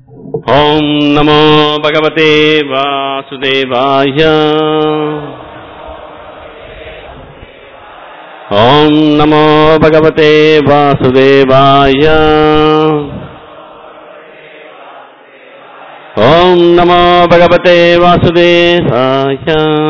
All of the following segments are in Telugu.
ఓం నమో భగవతే వాసుదేవాయ. ఓం నమో భగవతే వాసుదేవాయ. ఓం నమో భగవతే వాసుదేవాయ.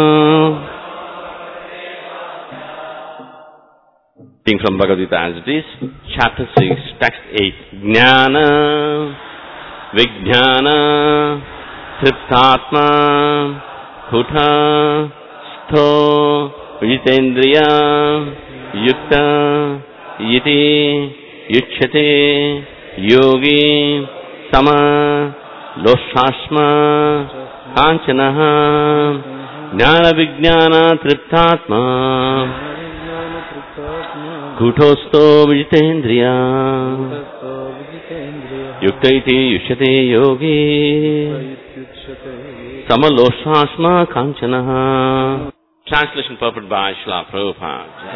From Bhagavad Gita as it is, chapter 6, text 8. Jnana, Vijnana, Triptatma, Kutha, Stho, Vijitendriya, Yukta, Yiti, Yuchyate, Yogi, Sama, Loshashma, Kanchanaha, Jnana Vijnana, Triptatma, Kutosto Vijitendriya, Yuktaiti Yushyate Yogi, Samaloshashma Kanchanaha. Translation purport by Srila Prabhupada.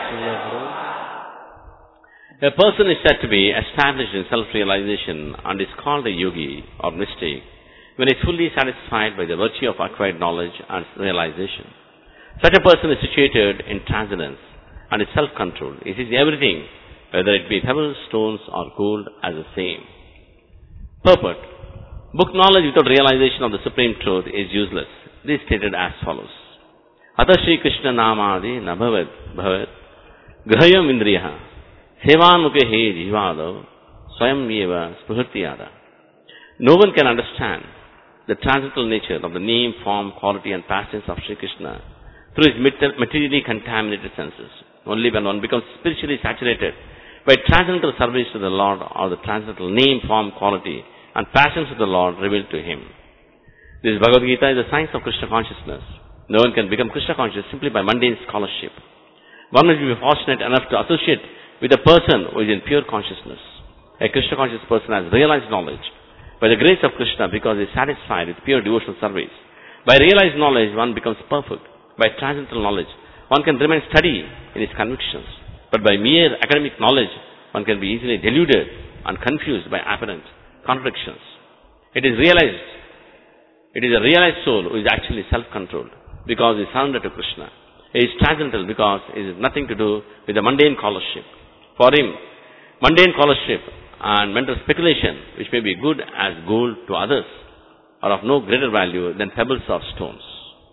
A person is said to be established in self-realization and is called a yogi or mystic when he is fully satisfied by the virtue of acquired knowledge and realization. Such a person is situated in transcendence and is self-controlled. He sees everything, whether it be pebbles, stones or gold, as the same. Purport. Book knowledge without realization of the supreme truth is useless. This is stated as follows. Atha Shri Krishna namadi nabhavat bhavat grahayam indriyaha sevanmuke he jivadav swayam eva spruhatyada. No one can understand the transcendental nature of the name, form, quality and pastures of Shri Krishna through his materially contaminated senses. Only when one becomes spiritually saturated by transcendental service to the Lord or the transcendental name, form, quality and passions of the Lord revealed to him. This Bhagavad Gita is the science of Krishna consciousness. No one can become Krishna conscious simply by mundane scholarship. One must be fortunate enough to associate with a person who is in pure consciousness. A Krishna conscious person has realized knowledge by the grace of Krishna because he is satisfied with pure devotional service. By realized knowledge one becomes perfect. By transcendental knowledge one can remain steady in his convictions. But by mere academic knowledge one can be easily deluded and confused by apparent contradictions. It is a realized soul who is actually self-controlled because he is surrendered to Krishna. He is transcendental because it has nothing to do with the mundane scholarship. For him, mundane scholarship and mental speculation, which may be good as gold to others, are of no greater value than pebbles or stones.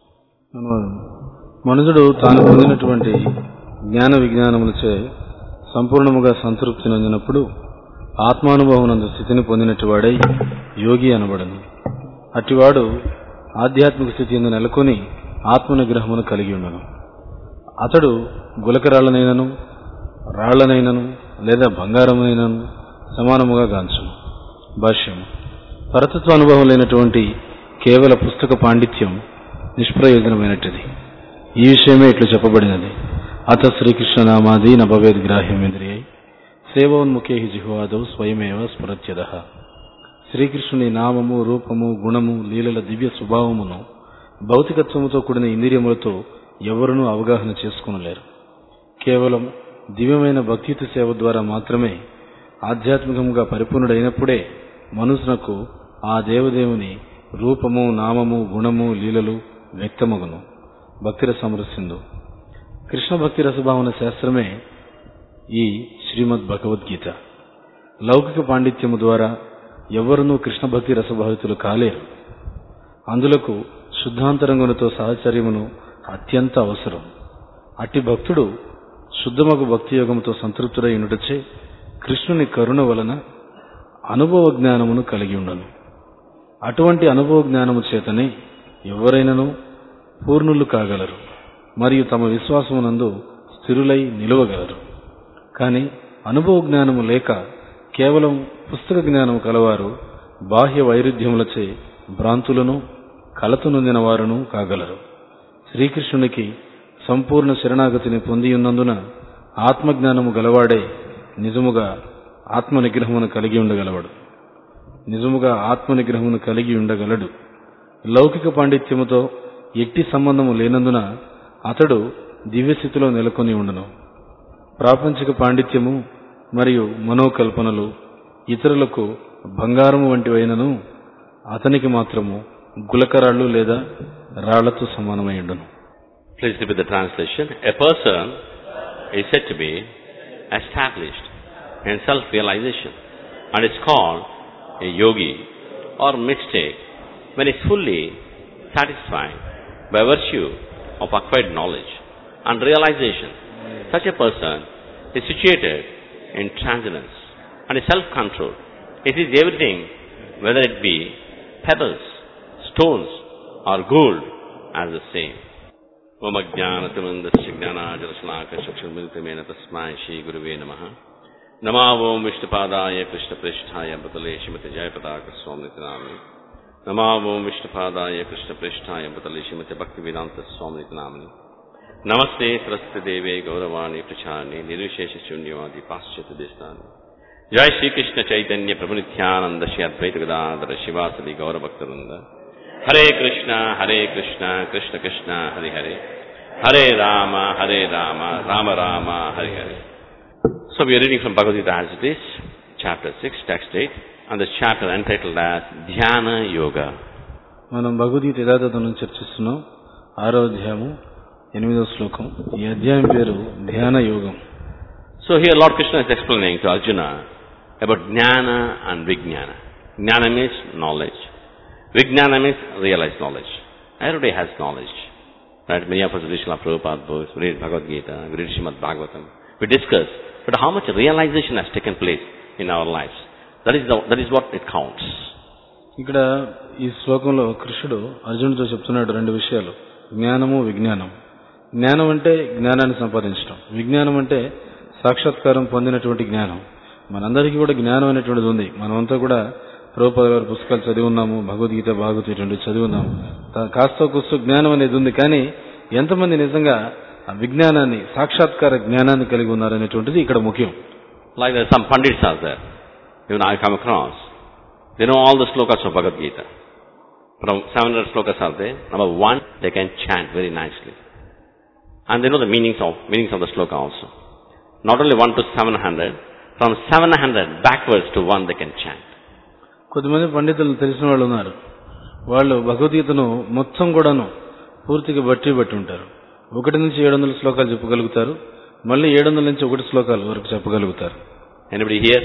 మనుషుడు తాను పొందినటువంటి జ్ఞాన విజ్ఞానములచే సంపూర్ణముగా సంతృప్తి నొందినప్పుడు ఆత్మానుభవమునందు స్థితిని పొందినట్టువాడై యోగి అనబడను. అట్టివాడు ఆధ్యాత్మిక స్థితి యందు నెలకొని ఆత్మనిగ్రహమును కలిగి ఉండను. అతడు గులకరాళ్లనైనను రాళ్లనైనను లేదా బంగారమునైనను సమానముగా గాంచును. భాష్యం. పరతత్వ అనుభవం లేనటువంటి కేవల పుస్తక పాండిత్యం నిష్ప్రయోజనమైనటిది. ఈ విషయమే ఇట్లు చెప్పబడినది. అత శ్రీకృష్ణ నామాది నభవేద్ గ్రాహ్యమేంద్రియై సేవోన్ముఖే జిహ్వాదౌ స్వయమేవ స్ఫురత్యదః. శ్రీకృష్ణుని నామము, రూపము, గుణము, లీలల దివ్య స్వభావమును భౌతికత్వముతో కూడిన ఇంద్రియములతో ఎవరునూ అవగాహన చేసుకొనలేరు. కేవలం దివ్యమైన భక్తియుత సేవ ద్వారా మాత్రమే ఆధ్యాత్మికంగా పరిపూర్ణుడైనప్పుడే మనుషునకు ఆ దేవదేవుని రూపము, నామము, గుణము, లీలలు వ్యక్తమగును. భక్తిరసమృత సింధు. కృష్ణ భక్తి రసభావన శాస్త్రమే ఈ శ్రీమద్ భగవద్గీత. లౌకిక పాండిత్యము ద్వారా ఎవరునూ కృష్ణ భక్తి రసభావితులు కాలేరు. అందులకు శుద్ధాంతరంగునితో సహచర్యమును అత్యంత అవసరం. అట్టి భక్తుడు శుద్ధమగు భక్తి యోగముతో సంతృప్తుడై ఉండుటచే కృష్ణుని కరుణ వలన అనుభవ జ్ఞానమును కలిగి ఉండను. అటువంటి అనుభవ జ్ఞానము చేతనే ఎవరైనను పూర్ణులు కాగలరు మరియు తమ విశ్వాసమునందు స్థిరులై నిలవగలరు. కానీ అనుభవ జ్ఞానము లేక కేవలం పుస్తక జ్ఞానము కలవారు బాహ్య వైరుధ్యములచే భ్రాంతులను కలత నొందిన వారును కాగలరు. శ్రీకృష్ణునికి సంపూర్ణ శరణాగతిని పొందియున్నందున ఆత్మజ్ఞానము గలవాడే నిజముగా ఆత్మనిగ్రహమును కలిగి ఉండగలడు. లౌకిక పాండిత్యముతో ఎట్టి సంబంధము లేనందున అతడు దివ్యస్థితిలో నెలకొని ఉండను. ప్రాపంచిక పాండిత్యము మరియు మనోకల్పనలు ఇతరులకు బంగారము వంటివైనను అతనికి మాత్రము గులకరాళ్ళు లేదా రాళ్లతో సమానమై ఉండును. Please repeat the translation. A person is said to be established in self-realization and is called a yogi or mystic when he is fully satisfied by virtue of acquired knowledge and realization. Such a person is situated in transcendence and is self-controlled. It is everything, whether it be pebbles, stones or gold, as the same. Om Ajnanatimandasya Jnanajalasalakaya Chakshurmilitamena Tasmai Shri Guruve Namaha. Namo Om Vishnupadaya Krishnaprishthaya Bhatale Srimati Jayapataka Swamiti Namani. Namo Om Vishnupadaya Krishnaprishthaya Bhatale Srimati Bhaktivedanta Swamiti Namani. Namaste Saraswati Deve Gauravani Pracharni Nirvishesha Shunyavadi Paschyata Desthani. Jai Shri Krishna Chaitanya Prabhu Nityananda Shri Advaita Gadadhara Shivasadi Gaura Bhaktaranda. Hare Krishna, Krishna Krishna, Hare Hare. Hare Rama, Rama Rama, Hare Hare. So we are reading from Bhagavad Gita as it is, chapter 6, text 8, and this chapter entitled as Dhyana Yoga. మనం భగవద్గీత యథాతథను చర్చిస్తున్నాం. 6వ అధ్యాయము 8వ శ్లోకం. ఈ అధ్యాయం పేరు ధ్యాన యోగం. So here Lord Krishna is explaining to Arjuna about Jnana and Vijnana. Jnana means knowledge. Vijnana means realized knowledge. Everybody has knowledge. Right? Many of us read Srila Prabhupada books, we read Bhagavad Gita, we read Srimad Bhagavatam. We discuss, but how much realization has taken place in our lives? That is what it counts. ఇక్కడ ఈ శ్లోకంలో కృష్ణుడు అర్జునుడితో చెప్తున్నాడు రెండు విషయాలు, జ్ఞానము విజ్ఞానం. జ్ఞానం అంటే జ్ఞానాన్ని సంపాదించడం, విజ్ఞానం అంటే సాక్షాత్కారం పొందినటువంటి జ్ఞానం. మనందరికీ కూడా జ్ఞానం అనేటువంటిది ఉంది. మనమంతా కూడా ప్రభుపాద గారి పుస్తకాలు చదివి ఉన్నాము, భగవద్గీత భాగవతం ఇటువంటి చదివి ఉన్నాము. కాస్త కూస్తో జ్ఞానం అనేది ఉంది. కానీ ఎంతమంది నిజంగా ఆ విజ్ఞానాన్ని, సాక్షాత్కార జ్ఞానాన్ని కలిగి ఉన్నారనేటువంటిది ఇక్కడ ముఖ్యం. Like there are some pandits are there, even I come across, they know all the slokas of Bhagavad Gita. From 700 slokas are there. Number 1, they can chant very nicely. And they know the meanings of the sloka also. Not only 1 to 700, from 700 backwards to 1 they can chant. కొంతమంది పండితులు తెలిసిన వాళ్ళు ఉన్నారు. వాళ్ళు భగవద్గీతను మొత్తం కూడాను పూర్తిగా బట్టి ఉంటారు. 1 నుంచి 700 శ్లోకాలు చెప్పగలుగుతారు. మళ్ళీ 700 నుంచి 1 శ్లోకాల వరకు చెప్పగలుగుతారు. Anybody here?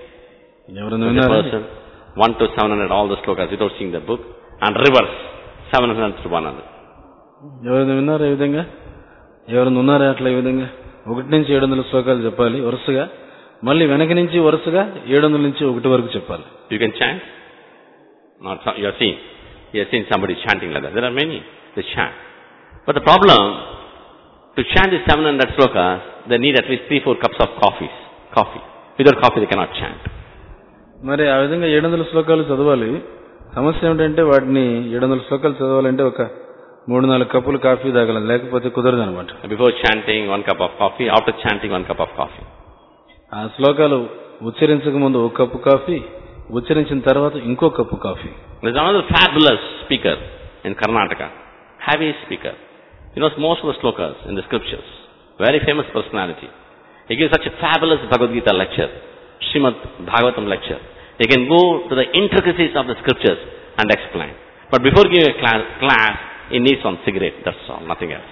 ఎవరైనా విన్నారా? 1 to 700 all the slokas without seeing the book, and reverse 700 to 100. ఎవరైనా విన్నారా ఈ విధంగా? ఎవరైనా ఉన్నారా అట్లా ఈ విధంగా 1 నుంచి 700 శ్లోకాలు చెప్పాలి వరుసగా, మళ్ళీ వెనక నుంచి వరుసగా 700 నుంచి 1 వరకు చెప్పాలి. You can chant? Not you have seen somebody chanting like that. There are many they chant. But the problem, to chant these 700 slokas, they need at least 3-4 cups of coffee. Without coffee they cannot chant. మరి ఆ విధంగా 700 శ్లోకాలు చదవాలి. సమస్య ఏమిటంటే వాటిని 700 శ్లోకాలు చదవాలంటే ఒక 3-4 కప్పులు కాఫీ తాగాలి, లేకపోతే కుదరదు అనమాట. Before chanting 1 cup of coffee, after chanting 1 cup of coffee. ఆ శ్లోకాలు ఉచ్చరించక ముందు 1 కప్పు కాఫీ, ఉచ్చరించిన తర్వాత ఇంకో cup coffee. There's another fabulous speaker in Karnataka, heavy speaker. He knows most of the slokas in the scriptures. Very famous personality. He gives such a fabulous Bhagavad Gita lecture, Srimad Bhagavatam lecture. He can go to the intricacies of the scriptures and explain. But before giving a class, he needs one cigarette. That's all, nothing else.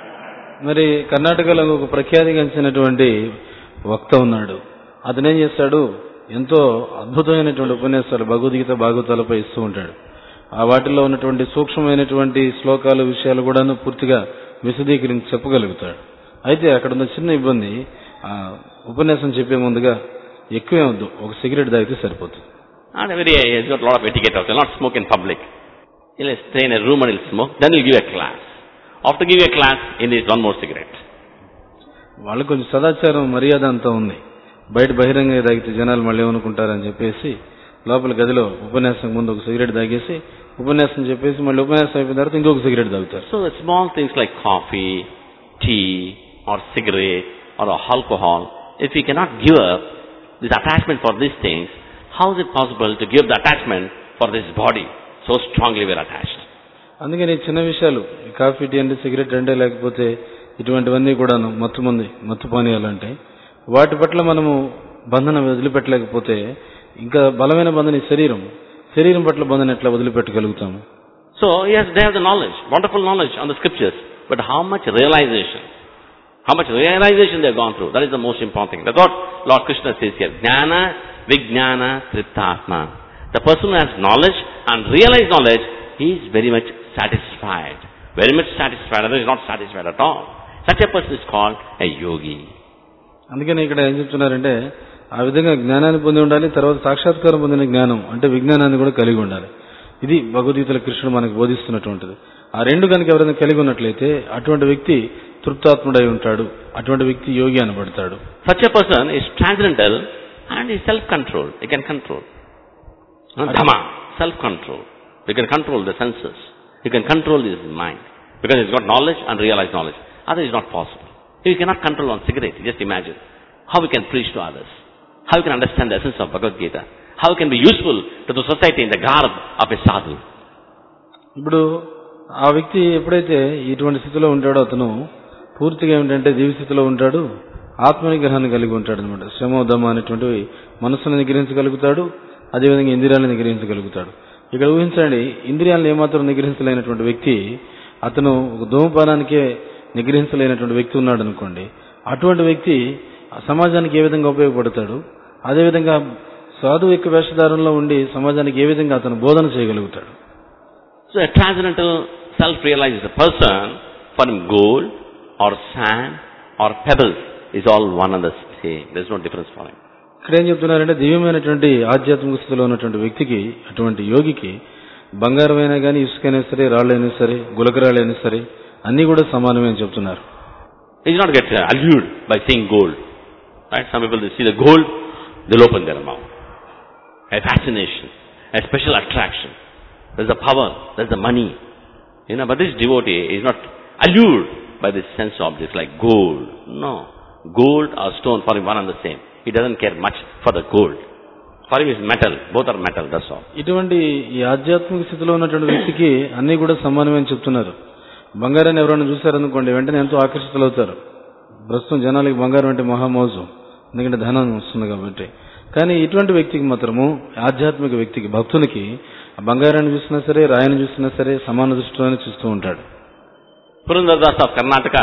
మరి కర్ణాటకలో ఒక ప్రఖ్యాతిగాంచినటువంటి వక్త ఉన్నాడు. అతనేం చేస్తాడు, ఎంతో అద్భుతమైనటువంటి ఉపన్యాసాలు భగవద్గీత భాగవతాలపై ఇస్తూ ఉంటాడు. ఆ వాటిల్లో ఉన్నటువంటి సూక్ష్మమైనటువంటి శ్లోకాలు, విషయాలు కూడాను పూర్తిగా విశదీకరించి చెప్పగలుగుతాడు. అయితే అక్కడ ఉన్న చిన్న ఇబ్బంది, ఆ ఉపన్యాసం చెప్పే ముందుగా ఎక్కువే వద్దు, ఒక సిగరెట్ తాగితే సరిపోతుంది. And he's got a lot of etiquette also. He'll not smoke in public. He'll stay in a room and he'll smoke. Then he'll give a class. After giving a class, he needs 1 more cigarette. వాళ్ళకు కొంచెం సదాచారం, మర్యాద అంతా ఉంది. బయట బహిరంగంగా తాగితే జనాలు మళ్ళీ ఏమనుకుంటారని చెప్పేసి లోపల గదిలో ఉపన్యాసం ముందు ఒక సిగరెట్ తాగేసి ఉపన్యాసం చెప్పేసి మళ్ళీ ఉపన్యాసం అయిపోయిన తర్వాత ఇంకొక సిగరెట్ తాగుతారు. So the small things like coffee, tea or cigarette or alcohol, if we cannot give up this attachment for these things, how is it possible to give the attachment for this body? So strongly we are attached. అందుకని చిన్న విషయాలు, కాఫీ, టీ అంటే, సిగరెట్ అంటే, లేకపోతే ఇటువంటివన్నీ కూడాను మత్తు పానీయాలు అంటే, వాటి పట్ల మనము బంధన వదిలిపెట్టలేకపోతే ఇంకా బలమైన బంధన ఈ శరీరం పట్ల బంధన ఎట్లా వదిలిపెట్టగలుగుతాము? So, yes, they have the knowledge, wonderful knowledge on the scriptures, but how much realization they have gone through, that is the most important thing. That's what Lord Krishna says here. Jnana, Vijnana, Triptatma. The person who has knowledge and realized knowledge, he is very much satisfied. Very much satisfied, otherwise not satisfied at all. Such a person is called a yogi. అందుకని ఇక్కడ ఏం చెప్తున్నారంటే, ఆ విధంగా జ్ఞానాన్ని పొంది ఉండాలి, తర్వాత సాక్షాత్కారం పొందిన జ్ఞానం అంటే విజ్ఞానాన్ని కూడా కలిగి ఉండాలి. ఇది భగవద్గీతలో కృష్ణుడు మనకు బోధిస్తున్నటువంటిది. ఆ రెండు కనుక ఎవరైనా కలిగి ఉన్నట్లయితే అటువంటి వ్యక్తి తృప్తాత్ముడై ఉంటాడు, అటువంటి వ్యక్తి యోగి అనబడతాడు. Such a person is transcendental and is self-controlled. He can control. Dhamma, self-control. He can control the senses. He can control his mind. Because he's got knowledge and realized knowledge. Otherwise it's not possible. He cannot control one cigarette. Just imagine how he can preach to others. How he can understand the essence of Bhagavad Gita. How he can be useful to the society in the garb of a sadhu. ఇప్పుడు ఆ వ్యక్తి ఎప్పుడైతే ఇటువంటి స్థితిలో ఉంటాడో అతను పూర్తిగా ఏమిటంటే జీవిస్థితిలో ఉంటాడు, ఆత్మనిగ్రహాన్ని కలిగి ఉంటాడు అనమాట. శ్రమోదమ అనేటువంటివి మనస్సును నిగ్రహించగలుగుతాడు, అదేవిధంగా ఇంద్రియాలను నిగ్రహించగలుగుతాడు. ఇక్కడ ఊహించండి, ఇంద్రియాలను ఏమాత్రం నిగ్రహించలేనటువంటి వ్యక్తి, అతను ఒక ధూమపానానికే నిగ్రహించలేనటువంటి వ్యక్తి ఉన్నాడు అనుకోండి. అటువంటి వ్యక్తి సమాజానికి ఏ విధంగా ఉపయోగపడతాడు, అదేవిధంగా సాధువు యొక్క వేషధారంలో ఉండి సమాజానికి ఏ విధంగా అతను బోధన చేయగలుగుతాడు? So a transcendental self-realized person, for him gold or sand or pebbles is all one and the same. There is no difference for him. ఇక్కడ ఏం చెప్తున్నారంటే, దివ్యమైనటువంటి ఆధ్యాత్మిక స్థితిలో ఉన్నటువంటి వ్యక్తికి, అటువంటి యోగికి బంగారమైనా కానీ, ఇసుకైనా సరే, రాళ్ళైనా సరే, గులకరాళ్ళైనా సరే అన్నీ కూడా సమానమే అని చెప్తున్నారు. He is not get allured by seeing gold. Right? Some people, they see the gold, they'll open their mouth. A fascination, a special attraction. There's the power, there's the money. But this devotee is not allured by this sense objects like gold. No. Gold or stone, for him one and the same. He doesn't care much for the gold. For him is metal. Both are metal, that's all. ఇటువంటి ఈ ఆధ్యాత్మిక స్థితిలో ఉన్నటువంటి వ్యక్తికి అన్నీ కూడా సమానమే అని చెప్తున్నారు. బంగారాన్ని ఎవరైనా చూశారనుకోండి, వెంటనే ఎంతో ఆకర్షితులవుతారు. ప్రస్తుతం జనాలకి బంగారం అంటే మహామోజు, ఎందుకంటే ధనం వస్తుంది కాబట్టి. కానీ ఇటువంటి వ్యక్తికి మాత్రము, ఆధ్యాత్మిక వ్యక్తికి, భక్తునికి బంగారాన్ని చూసినా సరే, రాయిని చూసినా సరే సమాన దృష్టిలోనే చూస్తూ ఉంటాడు. Purandaras of Karnataka,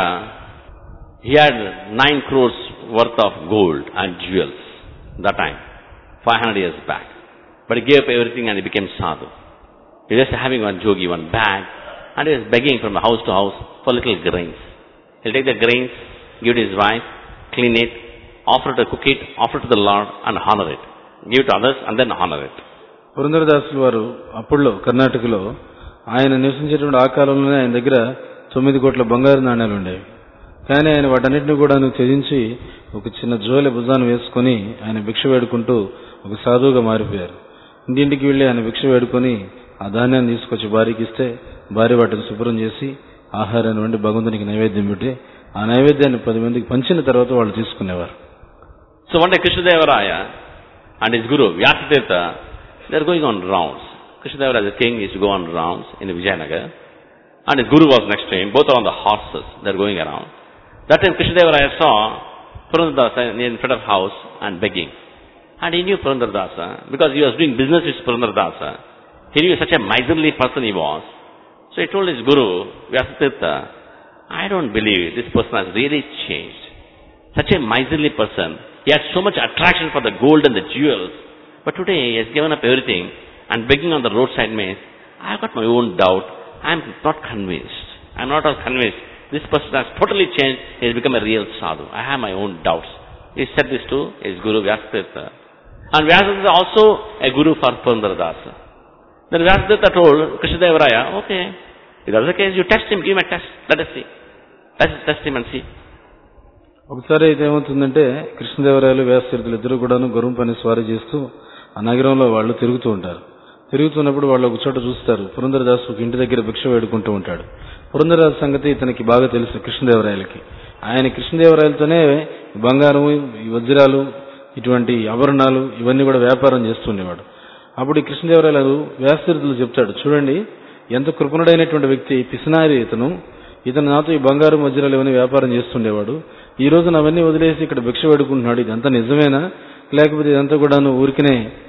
he had 9 crores worth of gold and jewels that time, 500 years back. But he gave up everything and he became sadhu. He was just having one jogi, one bag, and he was begging from house to house for little grains. He'll take the grains, give it to his wife, clean it, offer to cook it, offer to the Lord and honor it. Give it to others and then honor it. పురందరదాసులు వారు అప్పుడులో కర్ణాటకలో ఆయన నివసించేటువంటి ఆ కాలంలోనే ఆయన దగ్గర 9 కోట్ల బంగారు నాణ్యాలు ఉండేవి. కానీ ఆయన వాటన్నిటిని కూడా త్యజించి ఒక చిన్న జోలె భుజాన్ని వేసుకుని ఆయన భిక్ష వేడుకుంటూ ఒక సాధువుగా మారిపోయారు. ఇంటింటికి వెళ్లి ఆయన భిక్ష వేడుకొని ఆ ధాన్యాన్ని తీసుకొచ్చి భార్యకి ఇస్తే భార్య వాటిని శుభ్రం చేసి ఆహారాన్ని వండి భగవంతునికి నైవేద్యం పెట్టి ఆ నైవేద్యాన్ని 10 మందికి పంచిన తర్వాత వాళ్ళు తీసుకునేవారు. So one day Krishnadevaraya and his guru Vyasatirtha, they are going on rounds. Krishnadevaraya as a king used to go on rounds in Vijayanagar, and his guru was next to him. Both are on the horses. They are going around. That time Krishnadevaraya saw Purandaradasa in front of house and begging, and he knew Purandaradasa because he was doing business with Purandaradasa. He knew such a miserly person he was. So he told his guru Vyasatirtha, I don't believe this person has really changed. Such a miserly person. He had so much attraction for the gold and the jewels, but today he has given up everything and begging on the roadside means, I have got my own doubt. I am not convinced. I am not all convinced. This person has totally changed. He has become a real sadhu. I have my own doubts. He said this to his guru Vyasatirtha. And Vyasatirtha is also a guru for Purandaradasa. Then Vyasatirtha told Krishnadevaraya, okay, if that is the case, you test him, give him a test. Let us see. Let us test him and see. ఒకసారి అయితే ఏమవుతుందంటే, కృష్ణదేవరాయలు వ్యాసతీర్థులు ఇద్దరు కూడాను గుర్రం పని స్వారీ చేస్తూ ఆ నగరంలో వాళ్ళు తిరుగుతూ ఉంటారు. తిరుగుతున్నప్పుడు వాళ్ళు ఒక చోట చూస్తారు, పురందరదాసు ఇంటి దగ్గర భిక్ష వేడుకుంటూ ఉంటాడు. పురందరదాసు సంగతి ఇతనికి బాగా తెలుసు కృష్ణదేవరాయలకి. ఆయన కృష్ణదేవరాయలతోనే బంగారం, ఈ వజ్రాలు, ఇటువంటి ఆభరణాలు ఇవన్నీ కూడా వ్యాపారం చేస్తుండేవాడు. అప్పుడు ఈ కృష్ణదేవరాయలు వ్యాసతీర్థులు చెప్తాడు, చూడండి ఎంత కృపణుడైనటువంటి వ్యక్తి, పిసినారి ఇతను నాతో ఈ బంగారం వజ్రాలు ఇవన్నీ వ్యాపారం చేస్తుండేవాడు. ఈ రోజు అవన్నీ వదిలేసి ఇక్కడ భిక్ష వేడుకుంటున్నాడు. ఇదంతా నిజమేనా, లేకపోతే ఇదంతా కూడా ఊరికినే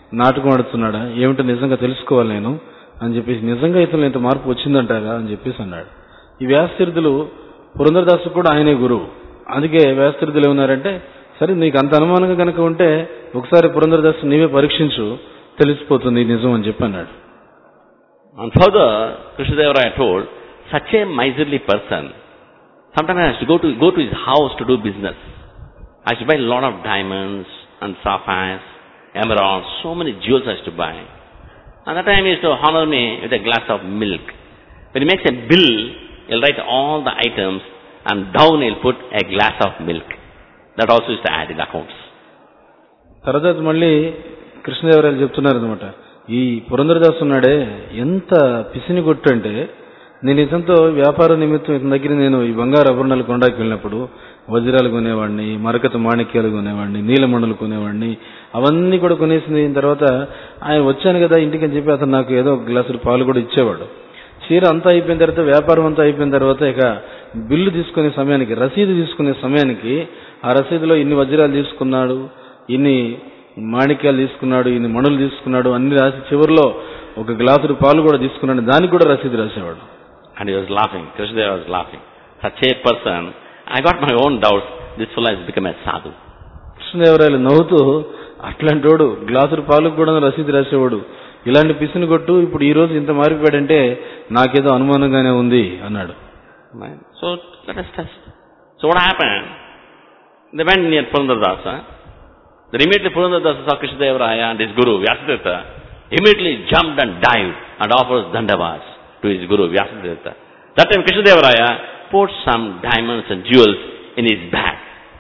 నాటకం ఆడుతున్నాడా, ఏమిటో నిజంగా తెలుసుకోవాలి నేను అని చెప్పేసి, నిజంగా ఇతను ఇంత మార్పు వచ్చిందంటారా అని చెప్పేసి అన్నాడు. ఈ వ్యాసతీర్థులు పురంధరదాసు కూడా ఆయనే గురువు. అందుకే వ్యాసతీర్థులు ఏమన్నారంటే, సరే నీకు అంత అనుమానంగా కనుక ఉంటే ఒకసారి పురంధరదాసు నీవే పరీక్షించు, తెలిసిపోతుంది నిజం అని చెప్పి అన్నాడు. And further, Krishnadevaraya told, such a miserly person, sometimes I has to go to his house to do business. I has to buy a lot of diamonds and sapphires, emeralds, so many jewels I has to buy. And that time he used to honor me with a glass of milk. When he makes a bill, he'll write all the items and down he'll put a glass of milk. That also is to add in the accounts. తర్వాత మళ్ళీ కృష్ణదేవరాయలు చెప్తున్నారు అనమాట, ఈ పురంధరదాసు ఉన్నాడే ఎంత పిసిని కొట్టు అంటే, నేను ఇతనితో వ్యాపార నిమిత్తం ఇతని దగ్గర నేను ఈ బంగారు ఆభరణాలు కొనడానికి వెళ్ళినప్పుడు వజ్రాలు కొనేవాడిని, మరకత మాణిక్యాలు కొనేవాడిని, నీలమణులు కొనేవాడిని, అవన్నీ కూడా కొనేసిన తర్వాత ఆయన వచ్చాను కదా ఇంటికి అని చెప్పి అతను నాకు ఏదో ఒక గ్లాసు పాలు కూడా ఇచ్చేవాడు. చీర అంతా అయిపోయిన తర్వాత, వ్యాపారం అంతా అయిపోయిన తర్వాత ఇక బిల్లు తీసుకునే సమయానికి, రసీదు తీసుకునే సమయానికి ఆ రసీదులో ఇన్ని వజ్రాలు తీసుకున్నాడు, ఇన్ని మాణిక్యాలు తీసుకున్నాడు, ఇన్ని మణులు తీసుకున్నాడు అన్ని రాసి చివరిలో ఒక గ్లాసు పాలు కూడా తీసుకున్నాడు, దానికి కూడా రసీదు రాసేవాడు. And he was laughing. Krishnadeva was laughing. Such a person, I got my own doubts. This fellow has become a sadhu. కృష్ణదేవరాయలు నవ్వుతూ, అట్లాంటి వాడు గ్లాసు పాలకు కూడా రసీదు రాసేవాడు, ఇలాంటి పిసిని కొట్టు ఇప్పుడు ఈ రోజు ఇంత మారిపోయాడంటే నాకేదో అనుమానంగానే ఉంది అన్నాడు. So let us test. So what happened? They went near Purandaradasa. Then immediately Purandaradasa saw Krishnadevaraya and his guru Vyasadeva. Immediately jumped and dived and offers dandavas to his guru Vyasadeva. That time Krishnadevaraya put some diamonds and jewels in his bag.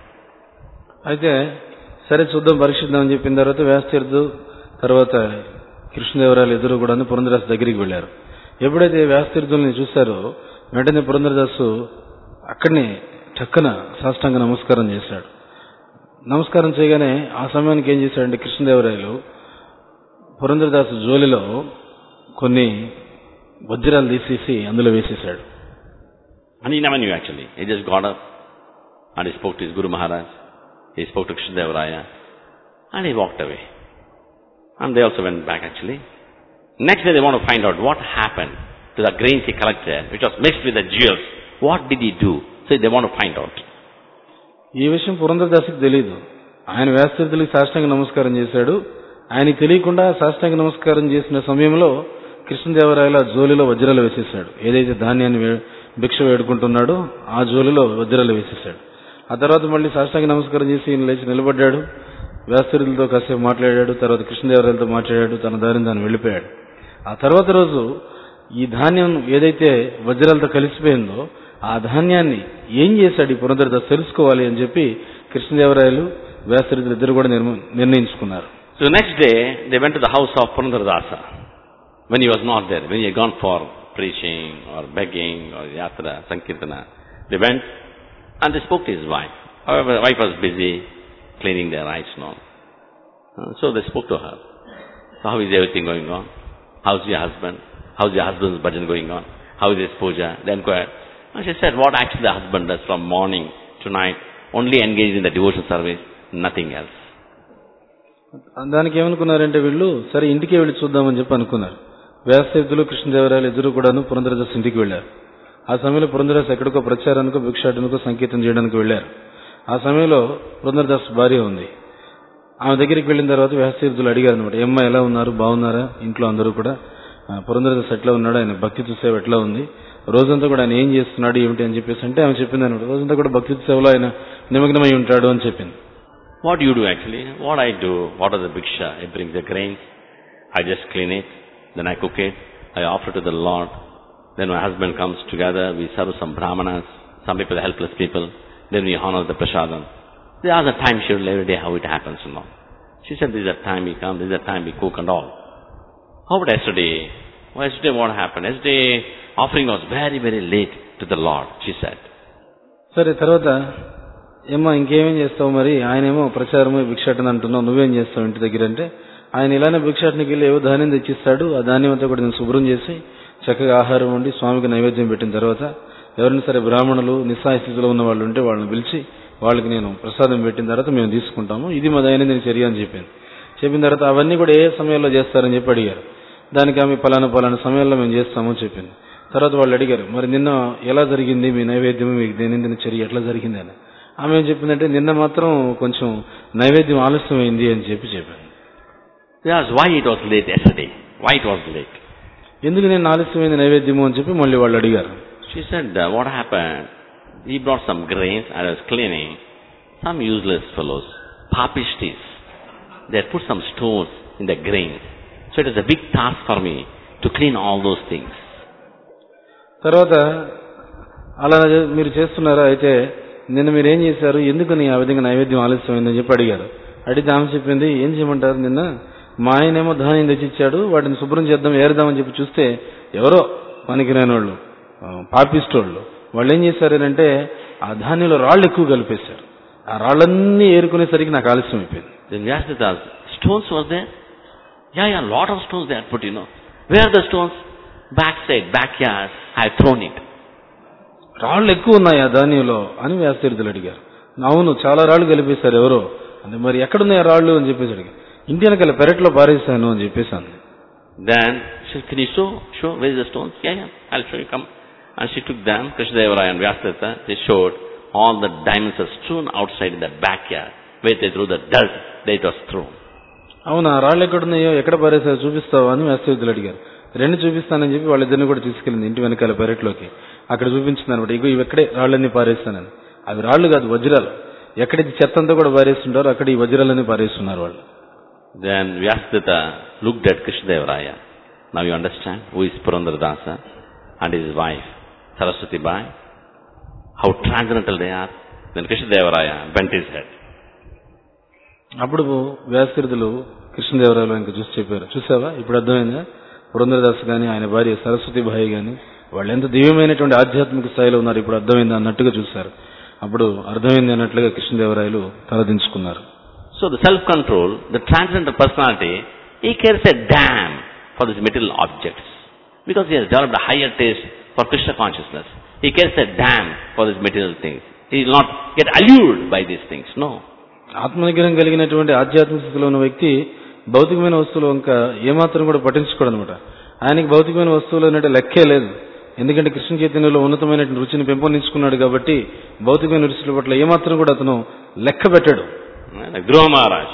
అయితే సరే చూద్దాం పరీక్షిద్దాం అని చెప్పిన తర్వాత వ్యాసతీర్థు తర్వాత కృష్ణదేవరాయలు ఇద్దరు కూడా పురంధరదాసు దగ్గరికి వెళ్లారు. ఎప్పుడైతే వ్యాసతీర్థుల్ని చూశారో వెంటనే పురంధరదాసు అక్కడనే చక్కన సాష్టాంగ నమస్కారం చేశాడు. నమస్కారం చేయగానే ఆ సమయానికి ఏం చేశాడంటే కృష్ణదేవరాయలు పురంధరదాసు జోలిలో కొన్ని వజ్రాలు తీసేసి అందులో వేసేశాడు. And he never knew actually. He just got up and he spoke to his Guru Maharaj. He spoke to Krishnadevaraya and he walked away. And they also went back actually. Next day they want to find out what happened to the grains he collected, which was mixed with the jewels. What did he do? So they want to find out. ఈ విషయం పురంధరదాసుకి తెలియదు. ఆయన వ్యాసతీర్థులకు సాష్టాంగ నమస్కారం చేశాడు. ఆయనకి తెలియకుండా సాష్టాంగ నమస్కారం చేసిన సమయంలో కృష్ణదేవరాయల జోలిలో వజ్రాలు వేసేశాడు. ఏదైతే ధాన్యాన్ని భిక్ష వేడుకుంటున్నాడో ఆ జోలిలో వజ్రాలు వేసేశాడు. ఆ తర్వాత మళ్ళీ సాష్టాంగ నమస్కారం చేసి ఈయన లేచి నిలబడ్డాడు. వ్యాసతీర్థులతో కాసేపు మాట్లాడాడు. తర్వాత కృష్ణదేవరాయలతో మాట్లాడాడు. తన దారిని తాను వెళ్ళిపోయాడు. ఆ తర్వాత రోజు ఈ ధాన్యం ఏదైతే వజ్రాలతో కలిసిపోయిందో ఆ ధాన్యాన్ని ఏం చేశాడు ఈ పురంధరదాసు తెలుసుకోవాలి అని చెప్పి కృష్ణదేవరాయలు వ్యాసతీర్థులు ఇద్దరు కూడా నిర్ణయించుకున్నారు. So the next day they went to the house of Purandaradasa when he was not there, when he had gone for preaching or begging or yatra, sankirtana. They went and they spoke to his wife. However, the wife was busy cleaning their eyes now. So they spoke to her. So how is everything going on? How's your husband? How's your husband's bhajan going on? How is his puja? They inquired. And she said, what actually the husband does from morning to night, only engaged in the devotional service, nothing else. దానికి ఏమనుకున్నారంటే వీళ్ళు సరే ఇంటికే వెళ్ళి చూద్దామని చెప్పి అనుకున్నారు. వ్యాసతీర్థులు కృష్ణదేవరాయలు ఇద్దరు కూడాను పురంధరదాసు ఇంటికి వెళ్లారు. ఆ సమయంలో పురంధరదాసు ఎక్కడికో ప్రచారానికో భిక్షాటనకో సంకీర్తన చేయడానికి వెళ్లారు. ఆ సమయంలో పురంధరదాసు భార్య ఉంది. ఆమె దగ్గరికి వెళ్ళిన తర్వాత వ్యాసతీర్థులు అడిగారు అనమాట, ఏమ్మా ఎలా ఉన్నారు, బాగున్నారా ఇంట్లో అందరూ కూడా, పురంధరదాసు ఎట్లా ఉన్నాడు, ఆయన భక్తి సేవ ఎట్లా ఉంది, రోజంతా కూడా ఆయన ఏం చేస్తున్నాడు ఏమిటి అని చెప్పేసి అంటే ఆమె చెప్పింది అనమాట, రోజంతా కూడా భక్తి సేవలో ఆయన నిమగ్నమై ఉంటాడు అని చెప్పింది. What do you do actually? What I do, what are the bhiksha? I bring the grains, I just clean it, then I cook it, I offer to the Lord. Then my husband comes together, we serve some brahmanas, some people, the helpless people, then we honor the prasadam. There are the time schedule every day how it happens, you know. She said, this is the time we come, this is the time we cook and all. How about yesterday? Well, yesterday what happened? Yesterday offering was very, very late to the Lord, she said. సరే తర్వాత ఏమో ఇంకేమేం చేస్తావు మరి, ఆయనేమో ప్రచారము భిక్షాటన అంటున్నావు, నువ్వేం చేస్తావు ఇంటి దగ్గర అంటే, ఆయన ఇలానే భిక్షాటనకి వెళ్ళి ఏవో ధాన్యం తెచ్చిస్తాడు, ఆ ధాన్యం అంతా కూడా నేను శుభ్రం చేసి చక్కగా ఆహారం వండి స్వామికి నైవేద్యం పెట్టిన తర్వాత ఎవరైనా సరే బ్రాహ్మణులు నిస్సహాయ స్థితిలో ఉన్న వాళ్ళు ఉంటే వాళ్ళని పిలిచి వాళ్ళకి నేను ప్రసాదం పెట్టిన తర్వాత మేము తీసుకుంటాము, ఇది మా దైనందిన చర్య అని చెప్పింది. చెప్పిన తర్వాత అవన్నీ కూడా ఏ సమయంలో చేస్తారని చెప్పి అడిగారు. దానికి ఆమె పలానా సమయంలో మేము చేస్తామని చెప్పింది. తర్వాత వాళ్ళు అడిగారు, మరి నిన్న ఎలా జరిగింది మీ నైవేద్యం, మీకు దైనందిన చర్య ఎట్లా జరిగింది అని. ఆమె ఏం చెప్పిందంటే, నిన్న మాత్రం కొంచెం నైవేద్యం ఆలస్యమైంది అని చెప్పాను. Why it was late yesterday? Why it was late? ఎందుకు నేను ఆలస్యమైంది నైవేద్యము అని చెప్పి మళ్ళీ వాళ్ళు అడిగారు. She said, what happened? He brought some grains, I was cleaning. Some useless fellows, papistis, they had put some stones in the grains. So it was a big task for me to clean all those things. తర్వాత అలా మీరు చేస్తున్నారా, అయితే నిన్న మీరు ఏం చేశారు, ఎందుకని ఆ విధంగా నైవేద్యం ఆలస్యమైందని చెప్పి అడిగారు. అడిగితే ఆమె చెప్పింది, ఏం చేయమంటారు, నిన్న మా ఆయనేమో ధాన్యం తెచ్చిచ్చాడు, వాటిని శుభ్రం చేద్దాం ఏరుదామని చెప్పి చూస్తే ఎవరో పనికిరాని వాళ్ళు, పాపిస్టోళ్ళు, వాళ్ళు ఏం చేశారంటే ఆ ధాన్యంలో రాళ్ళు ఎక్కువ కలిపేశారు. ఆ రాళ్ళన్నీ ఏరుకునేసరికి నాకు ఆలస్యం అయిపోయింది. Then we asked the stones were there? Yeah, lot of stones they had put, Where are the stones? Backside, backyard, I have thrown it. రాళ్ళు ఎక్కువ ఉన్నాయి ఆ ధాన్యంలో అని వ్యాసతీర్థులు అడిగారు. అవును, చాలా రాళ్ళు కలిపేశారు ఎవరో అంటే, మరి ఎక్కడున్నాయి ఆ రాళ్ళు అని చెప్పేసి అడిగారు. ఇంటి వెనకాల పెరట్లో పారేశాను అని చెప్పేసాను. Then she said, can you show where is the stones? Yeah, I'll show you, come. And she took them, Krishnadevaraya and Vyasatirtha, they showed all the diamonds are strewn outside in the backyard, where they threw the dirt, there it was thrown. అవునా, రాళ్ళు ఎక్కడున్నాయో ఎక్కడ పారేసారో చూపిస్తావా అని వ్యాసతీర్థులు అడిగారు. రెండు చూపిస్తానని చెప్పి వాళ్ళిద్దరిని కూడా తీసుకెళ్ళింది ఇంటి వెనకాల పెరట్లోకి. అక్కడ చూపించింది అనమాట, ఇగో ఇవి ఎక్కడే రాళ్ళన్నీ పారేస్తానని. అవి రాళ్ళు కాదు, వజ్రాలు. ఎక్కడైతే చెత్త అంతా కూడా పారేస్తుంటారో అక్కడ ఈ వజ్రాలన్నీ పారేస్తున్నారు వాళ్ళు. Then Vyasatirtha looked at Krishnadevaraya. Now you understand who is Purandaradasa and his wife Saraswati Bai, how transcendental they are. Then Krishnadevaraya bent his head. అప్పుడు వ్యాసతీర్థులు కృష్ణదేవరాయలు ఇంకా చూసి చెప్పారు, చూసావా ఇప్పుడు అర్థమైందా, పురంధరదాస్ గాని ఆయన భార్య సరస్వతి బాయి గాని వాళ్ళు ఎంత దివ్యమైనటువంటి ఆధ్యాత్మిక స్థాయిలో ఉన్నారు, ఇప్పుడు అర్థమైందా అన్నట్టుగా చూశారు. అప్పుడు అర్థమైంది అన్నట్లుగా కృష్ణదేవరాయలు తలదించుకున్నారు. So the self-control, the transcendental personality, he cares a damn for these material objects because he has developed a higher taste for Krishna consciousness. He cares a damn for these material things. He will not get allured by these things. No. ఆత్మనిగ్రహం కలిగినటువంటి ఆధ్యాత్మిక స్థితిలో ఉన్న వ్యక్తి భౌతికమైన వస్తువులు ఇంకా ఏమాత్రం కూడా పట్టించుకోడు అనమాట. ఆయనకి భౌతికమైన వస్తువులు అన్నట్టు లెక్కే లేదు. ఎందుకంటే కృష్ణ చైతన్యంలో ఉన్నతమైనటువంటి రుచిని పెంపొందించుకున్నాడు కాబట్టి భౌతికమైన రుచుల పట్ల ఏమాత్రం కూడా అతను లెక్క పెట్టాడు. Like Dhruva Maharaj,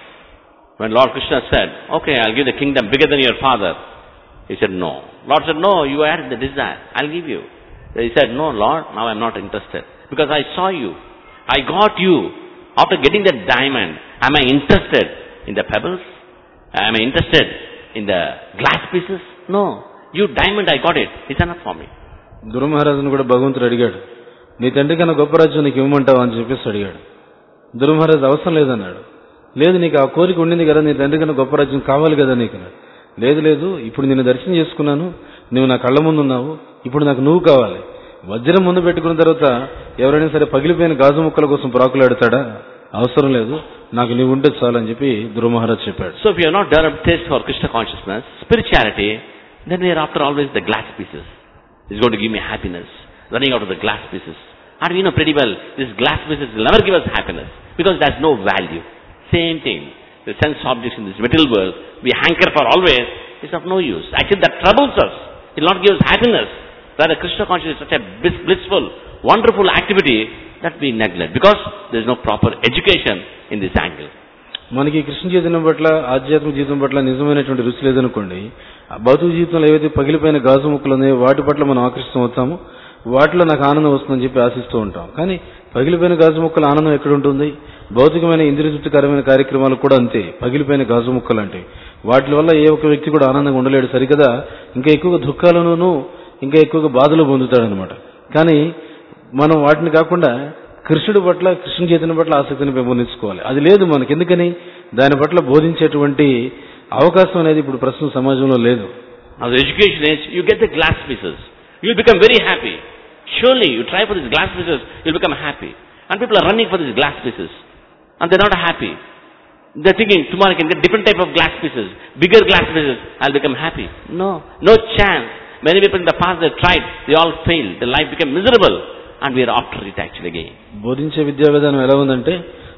when Lord Krishna said, okay, I'll give the kingdom bigger than your father, he said no. Lord said, no, you had the desire, I'll give you. He said, no Lord, now I'm not interested because I saw you, I got you. After getting that diamond, am I interested in the pebbles? Am I interested in the glass pieces? No. You diamond, I got it. It's enough for me. ధ్రువ మహారాజును కూడా భగవంతుడు అడిగాడు, నీ తండ్రి కన్నా గొప్ప రాజ్యం నీకు ఇవ్వమంటావా అని చెప్పేసి అడిగాడు. ధ్రువ మహారాజు అవసరం లేదన్నాడు. లేదు, నీకు ఆ కోరిక ఉండింది కదా, నీ తండ్రి కన్నా గొప్ప రాజ్యం కావాలి కదా నీకు. లేదు, ఇప్పుడు నిన్ను దర్శనం చేసుకున్నాను, నువ్వు నా కళ్ళ ముందు ఉన్నావు, ఇప్పుడు నాకు నువ్వు కావాలి. వజ్రం ముందు పెట్టుకున్న తర్వాత ఎవరైనా సరే పగిలిపోయిన గాజు ముక్కల కోసం ప్రాకులాడతాడా? అవసరం లేదు, నాకు నీవు ఉంటే చాలు అని చెప్పి ధ్రువ మహారాజ్ చెప్పాడు. So if you have not developed taste for Krishna consciousness, spirituality, then we are after always the glass pieces. It's going to give me happiness, running out of the glass pieces. And we know pretty well, these glass pieces will never give us happiness because there's no value. Same thing, the sense objects in this material world, we hanker for always, is of no use. Actually that troubles us. It will not give us happiness. Whereas Krishna consciousness is such a blissful, wonderful activity that we neglect because there is no proper education in this angle. మనకి కృష్ణ చైతన్యం పట్ల ఆధ్యాత్మిక జీవితం పట్ల నిజమైనటువంటి రుచి లేదనుకోండి, ఆ భౌతిక జీవితంలో ఏవైతే పగిలిపోయిన గాజు ముక్కలు ఉన్నాయో వాటి పట్ల మనం ఆకర్షితం అవుతాము, వాటిలో నాకు ఆనందం వస్తుందని చెప్పి ఆశిస్తూ ఉంటాం. కానీ పగిలిపోయిన గాజు ముక్కల ఆనందం ఎక్కడ ఉంటుంది? భౌతికమైన ఇంద్రియతృప్తికరమైన కార్యక్రమాలు కూడా అంతే, పగిలిపోయిన గాజు ముక్కలు అంటే వాటి వల్ల ఏ ఒక్క వ్యక్తి కూడా ఆనందంగా ఉండలేడు సరికదా, ఇంకా ఎక్కువగా దుఃఖాలను ఇంకా ఎక్కువగా బాధలు పొందుతాడనమాట. కానీ మనం వాటిని కాకుండా కృష్ణుడి పట్ల, కృష్ణ చైతన్యం పట్ల ఆసక్తిని పెంపొందించుకోవాలి. అది లేదు మనకి, ఎందుకని దాని పట్ల బోధించేటువంటి అవకాశం అనేది ఇప్పుడు ప్రస్తుతం సమాజంలో లేదు. As education is, you get the glass pieces, you'll become very happy. Surely you try for these glass pieces, you'll become happy. And people are running for these glass pieces and they're not happy. They're thinking tomorrow I can get different type of glass pieces, bigger glass pieces, I'll become happy. No chance. Many people in the past they tried, they all failed, their life became miserable and we are after it actually again. బోధించే విద్యా విధానం ఎలా ఉందంటే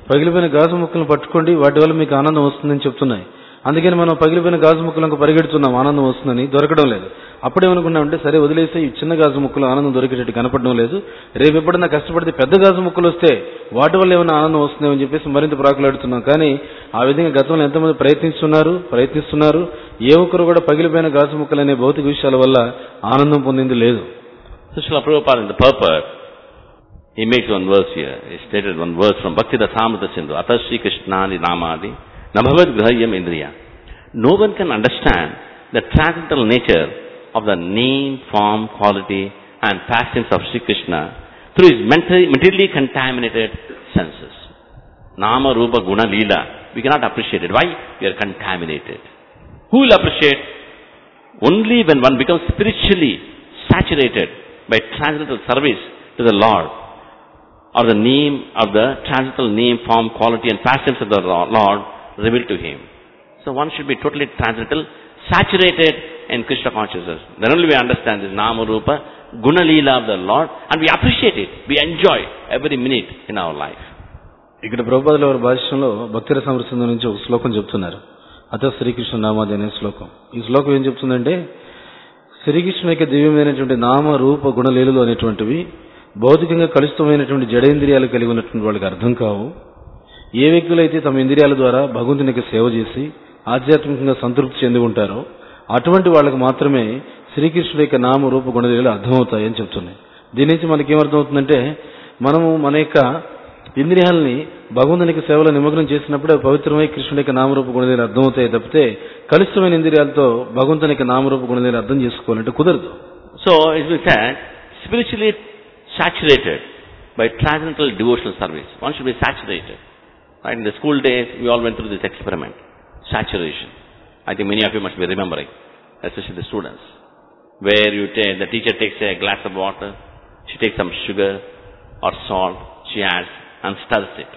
పగిలిపోయిన గాజు ముక్కలను పట్టుకోండి, వాటి వల్ల మీకు ఆనందం వస్తుందని చెప్తున్నాయి. అందుకని మనం పగిలిపోయిన గాజు ముక్కలకు పరిగెడుతున్నాం, ఆనందం వస్తుందని. దొరకడం లేదు. అప్పుడేమనుకున్నామంటే సరే వదిలేస్తే ఈ చిన్న గాజు ముక్కలు ఆనందం దొరికేటట్టు కనపడడం లేదు, రేపు ఎప్పుడన్నా కష్టపడితే పెద్ద గాజు ముక్కలు వస్తే వాటి వల్ల ఏమైనా ఆనందం వస్తుందేమని చెప్పేసి మరింత ప్రాకులాడుతున్నాం. కానీ ఆ విధంగా గతంలో ఎంతమంది ప్రయత్నిస్తున్నారు, ఏ ఒక్కరు కూడా పగిలిపోయిన గాజు ముక్కలు అనే భౌతిక విషయాల వల్ల ఆనందం పొందింది లేదు. Srila Prabhupada in the purport, he makes one verse here. He stated one verse from Bhakti Rasamrita Sindhu. Atha Sri Krishnadi Namadi Nabhavad Grahyam Indriya. No one can understand the transcendental nature of the name, form, quality and pastimes of Sri Krishna through his materially contaminated senses. Nama, Rupa, Guna, Leela. We cannot appreciate it. Why? We are contaminated. Who will appreciate? Only when one becomes spiritually saturated by transcendental service to the Lord, or the name of the transcendental name, form, quality and pastimes of the Lord revealed to him. So one should be totally transcendental, saturated in Krishna consciousness. Then only we understand this Nama Rupa, Guna Leela of the Lord, and we appreciate it. We enjoy every minute in our life. ఇక్కడ ప్రభుపాదుల వారి భాష్యంలో భక్తి రసామృత సింధు నుంచి ఒక శ్లోకం చెప్తున్నారు. అత శ్రీకృష్ణ నామాది అనే శ్లోకం. ఈ శ్లోకం ఏం చెప్తుందంటే, శ్రీకృష్ణుని యొక్క దివ్యమైనటువంటి నామ రూప గుణలీలలు అనేటువంటివి భౌతికంగా కలుషితమైనటువంటి జడేంద్రియాలు కలిగి ఉన్నటువంటి వాళ్ళకి అర్థం కావు. ఏ వ్యక్తులైతే తమ ఇంద్రియాల ద్వారా భగవంతునికి సేవ చేసి ఆధ్యాత్మికంగా సంతృప్తి చెంది ఉంటారో అటువంటి వాళ్ళకి మాత్రమే శ్రీకృష్ణుడి యొక్క నామ రూప గుణలీలలు అర్థమవుతాయని చెప్తున్నాయి. దీని నుంచి మనకేమర్థమవుతుందంటే, మనము మన యొక్క ఇంద్రియాలని భగవంతునికి సేవలో నిమగ్నం చేసినప్పుడు పవిత్రమై కృష్ణుడి యొక్క నామరూప గుణలీలలు అర్థమవుతాయి తప్పితే కలుషితమైన ఇంద్రియాలతో భగవంతుని యొక్క నామరూప గుణలీలలు అర్థం చేసుకోవాలంటే కుదరదు. So it will say spiritually saturated by transcendental devotional service. One should be saturated. Right? In the school days, we all went through this experiment, saturation. I think many of you must be remembering, especially the students, where the teacher takes a glass of water, she takes some sugar or salt, she adds and stirs it,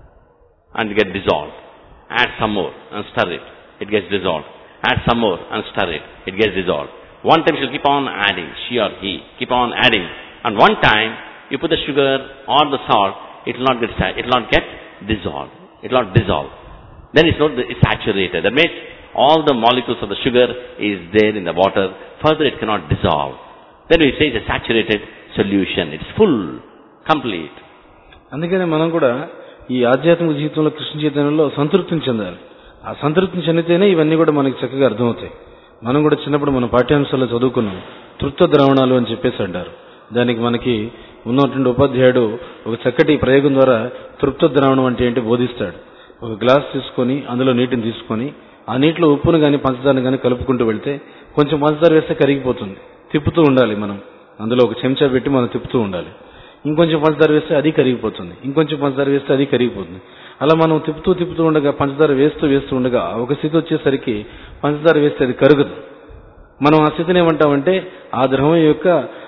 and it gets dissolved. Add some more and stir it, it gets dissolved. Add some more and stir it, it gets dissolved. One time she'll keep on adding, she or he, keep on adding. And one time, you put the sugar or the salt, it will not get dissolved. It will not dissolve. Then it's saturated. That means all the molecules of the sugar is there in the water. Further, it cannot dissolve. Then we say it's a saturated solution. It's full, complete. అందుకనే మనం కూడా ఈ ఆధ్యాత్మిక జీవితంలో కృష్ణ చైతన్యంలో సంతృప్తిని చెందాలి. ఆ సంతృప్తిని చెందితేనే ఇవన్నీ కూడా మనకి చక్కగా అర్థమవుతాయి. మనం కూడా చిన్నప్పుడు మన పాఠ్యాంశాల్లో చదువుకున్నాం, తృప్త ద్రావణాలు అని చెప్పేసి అంటారు. దానికి మనకి ఉన్నటువంటి ఉపాధ్యాయుడు ఒక చక్కటి ప్రయోగం ద్వారా తృప్త ద్రావణం అంటే ఏంటి బోధిస్తాడు. ఒక గ్లాస్ తీసుకొని అందులో నీటిని తీసుకొని ఆ నీటిలో ఉప్పును కానీ పంచదారను కానీ కలుపుకుంటూ వెళ్తే కొంచెం పంచదార వేస్తే కరిగిపోతుంది. తిప్పుతూ ఉండాలి మనం. అందులో ఒక చెంచా పెట్టి మనం తిప్పుతూ ఉండాలి. ఇంకొంచెం పంచదార వేస్తే అది కరిగిపోతుంది. ఇంకొంచెం పంచదార వేస్తే అది కరిగిపోతుంది. అలా మనం తిప్పుతూ ఉండగా పంచదార వేస్తూ ఉండగా ఒక స్థితి వచ్చేసరికి పంచదార వేస్తే అది కరగదు. మనం ఆ స్థితిని ఏమంటామంటే ఆ ద్రవం యొక్క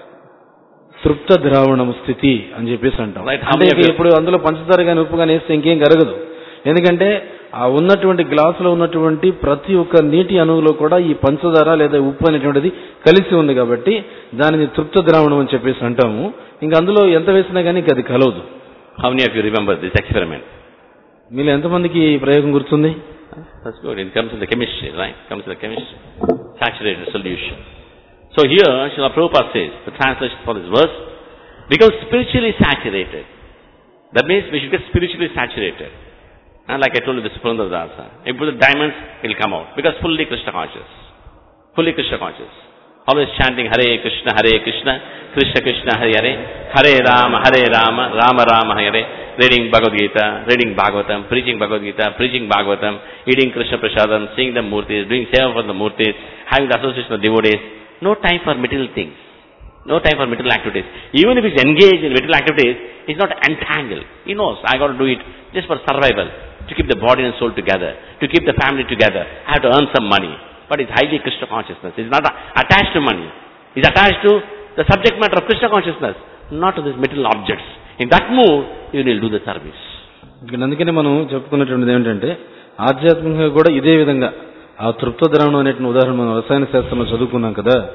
తృప్త ద్రావణం స్థితి అని చెప్పేసి అంటాం. అంటే ఇప్పుడు అందులో పంచదార కానీ ఉప్పు కానీ వేస్తే ఇంకేం కరగదు. ఎందుకంటే ఆ ఉన్నటువంటి గ్లాసులో ఉన్నటువంటి ప్రతి ఒక్క నీటి అణువులో కూడా ఈ పంచదార లేదా ఉప్పు అనేటువంటిది కలిసి ఉంది కాబట్టి దానిని తృప్త ద్రావణం అని చెప్పేసి అంటాము. ఇంకా అందులో ఎంత వేసినా కానీ అది కలవదు. How many of you remember this experiment? మీలో ఎంతమందికి ఈ ప్రయోగం గుర్తుంది? That's good. It comes in the chemistry, right? It comes in the chemistry. Saturated solution. So here, Srila Prabhupada says, the translation for this verse, become spiritually saturated. That means we should get spiritually saturated. And like I told you, this Purandara Dasa, if you put the diamonds, it will come out. Because fully Krishna conscious. Fully Krishna conscious. Always chanting Hare Krishna, Krishna Krishna, Hare Hare, Hare Rama, Rama Rama, Hare, reading Bhagavad Gita, reading Bhagavatam, preaching Bhagavad Gita, preaching Bhagavatam, eating Krishna Prasadam, seeing the Murtis, doing seva for the Murtis, having the association of devotees. No time for material things. No time for material activities. Even if he's engaged in material activities, he's not entangled. He knows, I got to do it just for survival, to keep the body and soul together, to keep the family together. I have to earn some money. But it's highly Krishna consciousness. It's not attached to money. It's attached to the subject matter of Krishna consciousness, not to these material objects. In that mood, you will do the service. అందుకనే మనం చెప్పుకున్నటువంటిది ఏమిటంటే ఆధ్యాత్మికంగా కూడా ఇదే విధంగా ఆ తృప్త ద్రావణం అనేటువంటి ఉదాహరణ మనం రసాయన శాస్త్రంలో చదువుకున్నాం కదా.